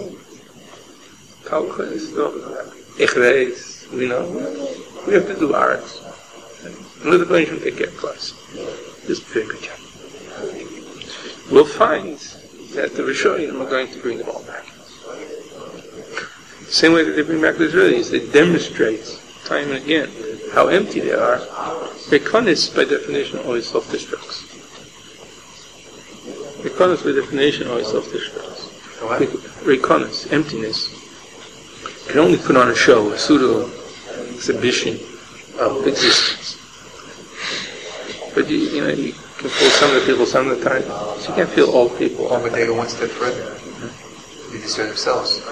We know. We have to do ours. And let the branch take care of us. Just a very good job. We'll find that the Rishonim are going to bring them all back. The same way that they bring back the Israelis, they demonstrate time and again how empty they are. Rekonis, by definition, always self-destructs. Rekonis, by definition, always self-destructs. Rekonis, emptiness, can only put on a show, a pseudo-exhibition of existence. But you can fool some of the people some of the time. So you can't feel all people. But they go one step further. They destroy themselves.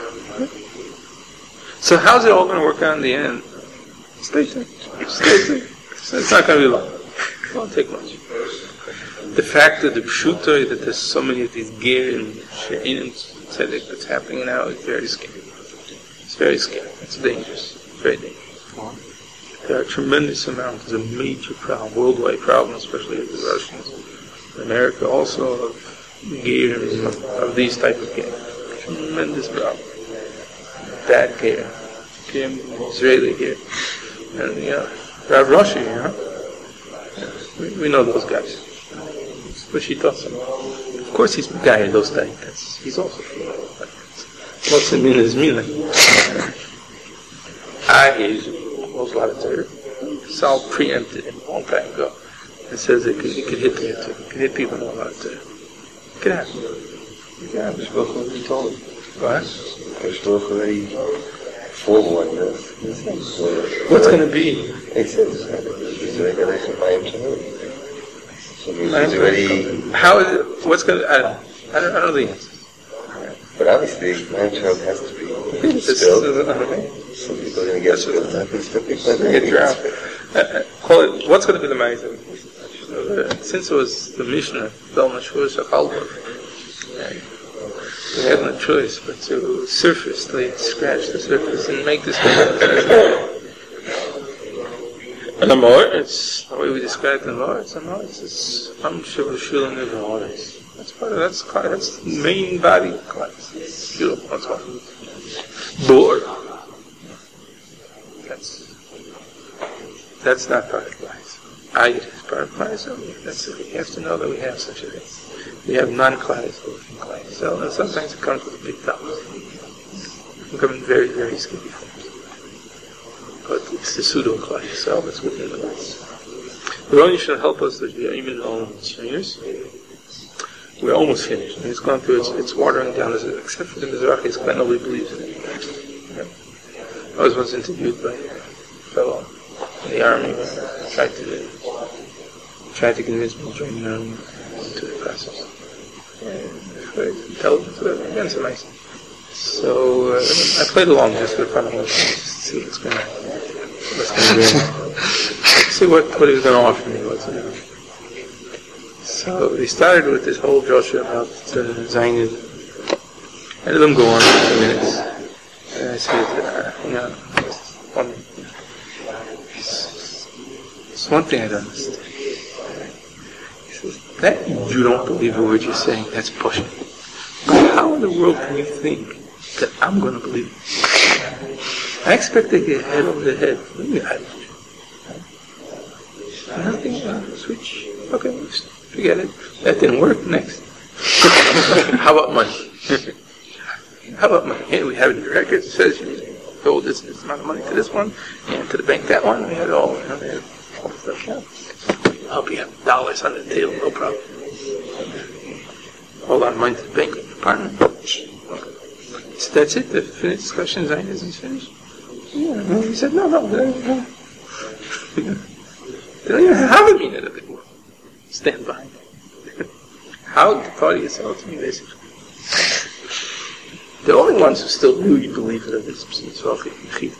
So how's it all going to work out in the end? Stay tuned. It's not going to be long. It won't take much. The fact that the pshuto, that there's so many of these gear and she'inim tzedek that's happening now is very scary. It's very scary. It's dangerous. It's very dangerous. There are tremendous amounts. It's a major problem, worldwide problem, especially with the Russians. In America also of gear of these type of gear. Tremendous problem. Bad gear. Israeli gear. And Rav Rashi, we know those guys. But she does them. Of course he's a guy in those types. He's also what's the meaning is meaning? He's knows a lot of Torah. Saul preempted him a long time ago. It says it could hit there too. It could hit people who know a lot of Torah. It could happen. It could happen. Baruch already told him. What? Baruch already formed like this. What's going to be? It says he's already going to buy him to him. So he's already. How is it? What's going to? I don't know the answer. But obviously, my child has to be spilled. Some people are going to get spilled. Get drowned. Call it. What's going to be the ma'aser? Since it was the Mishnah, Bel Mashur Shachalba, they had no choice but to surface, they scratch the surface and make this kind. And Amor, it's the way we describe the Amor. It's Amor. It's Am Shavashul and Amores. That's part of that's the main body class. It's beautiful. That's why. Bor. That's not part of class. Ayat is part of Klal Yisrael. That's it. We have to know that we have such a thing. We have non-Klal Yisrael within Klal Yisrael, and sometimes it comes with a big doubt. It can come in very, very skippy forms. But it's the pseudo-Klal Yisrael that's within the Klal. The Ron should help us that we are even almost finished. We're almost finished. And it's gone through, it's watering down, except for the Mizrahi, nobody believes in it. Yeah. I was once interviewed by a fellow in the army who tried to convince me to join the army into the process. Very intelligent, whatever. Again, so nice. So I played along just for fun of it, just to see what's going to see what he was going to offer me. So they started with this whole Joshua about Zionism. I let them go on for a few minutes. And I said, it's one thing I don't understand. He says, that you don't believe a word you're saying, that's pushing. But how in the world can you think that I'm going to believe it? I expect to get head over the head. What do you mean I believe it? Nothing, switch. Okay, forget it. That didn't work. Next. How about money? How about money? Here we have it in the records. It says you owe this amount of money to this one, and to the bank that one. We had all, we had all stuff. Yeah. I'll be having dollars under the table, no problem. Hold on, money to the bank department. So that's it. The finished discussion. Zionism is finished. Yeah. And he said, no. They don't even have a meaning of it. Stand behind it. How the party is sold to me, basically. The only ones who still knew you believe it is Tzvach Yechid.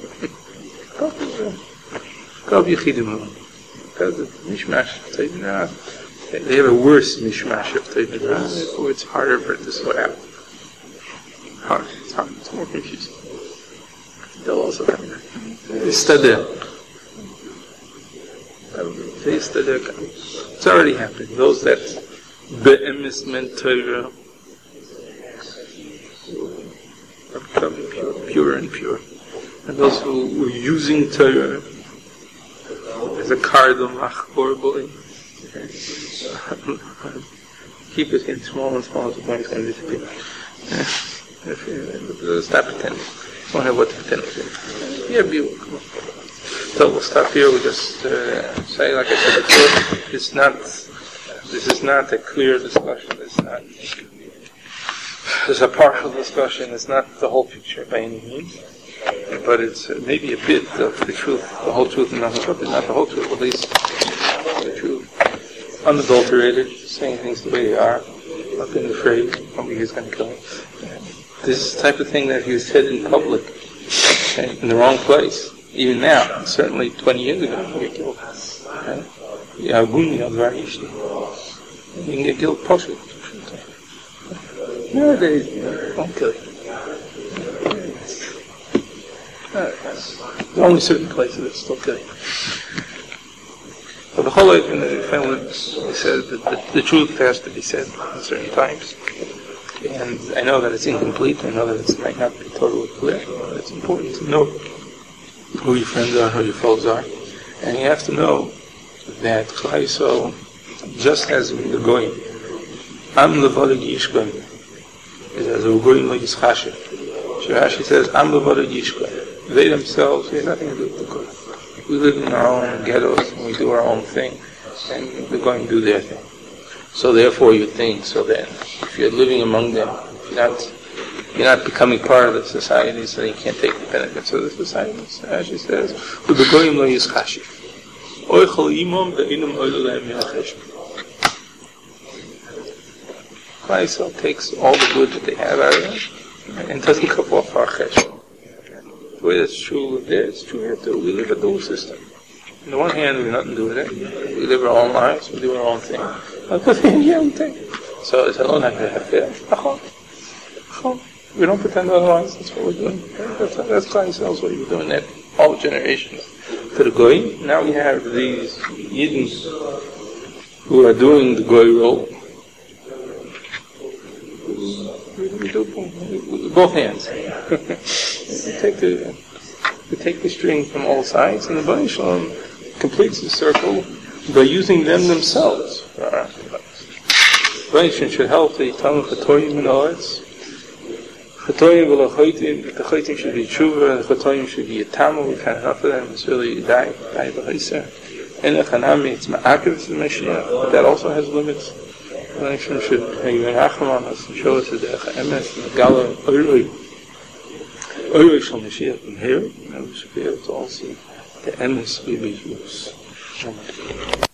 Kov Yechidim. Because the Mishmash of Teivinah, they have a worse Mishmash of Teivinah, therefore it's harder for it to sort out. It's hard. It's more confusing. They'll also come in. It's already happened. Those that be'emes meant Torah are becoming purer and pure. And those who were using Torah as a cardom boy, keep it in small and small, the point is going to disappear. Stop pretending. Don't have what to pretend with. Yeah, come on. So we'll stop here. We'll just say, like I said before, this is not a clear discussion. It's a partial discussion. It's not the whole picture by any means, but it's maybe a bit of the truth, the whole truth, and not the whole truth, at least the truth, unadulterated, saying things the way they are, not being afraid somebody is going to kill him. This is the type of thing that if you said in public, okay, in the wrong place. Even now, certainly 20 years ago, you get killed. Okay? You can get killed partially. Nowadays, won't kill you. There's only certain places that still kill you. So the whole idea in the family says that the truth has to be said at certain times. And I know that it's incomplete. I know that it might not be totally clear. But it's important to know who your friends are, who your foes are. And you have to know that Klal Yisrael, just as the Goyim, Am Levadig Yishban, is as a Goyim lo Yischashiv. Rashi says, Am Levadig Yishban. They themselves, they have nothing to do with the Goyim. We live in our own ghettos, and we do our own thing, and the Goyim do their thing. So therefore you think, so then, if you're living among them, you're not becoming part of the society, so you can't take the benefits of the society. So Rashi says, "U'begoyim lo yischashiv, oichel imam ve'inam oilu lehem yacheshiv." Klal Yisrael takes all the good that they have out of them and doesn't cut off our chesed. The way that's true there, it's true here too. We live a dual system. On the one hand, we have nothing to do with it. We live our own lives, we do our own thing. On the other hand, yeah, we take it. So it's alone not going to have we don't pretend otherwise. That's what we're doing. That's Klal Yisrael's what you're doing that all generations to the Goy. Now we have these Yidden who are doing the Goy role. We do with both hands. we take the string from all sides, and the Bnei Shalom completes the circle by using them themselves. Right, should help the Talmud Chatoim in the arts. Chatoim will the Chatoim should be tshuva, the Chatoim should be a tamu. We can't enough of them. It's really die b'chaiser. And the Chanami, it's ma'akiv to Mashiach, but that also has limits. The nation should hang on us and show us the emes and the gala oiroi shel Mashiach in here, and we should be able to all see the emes we use.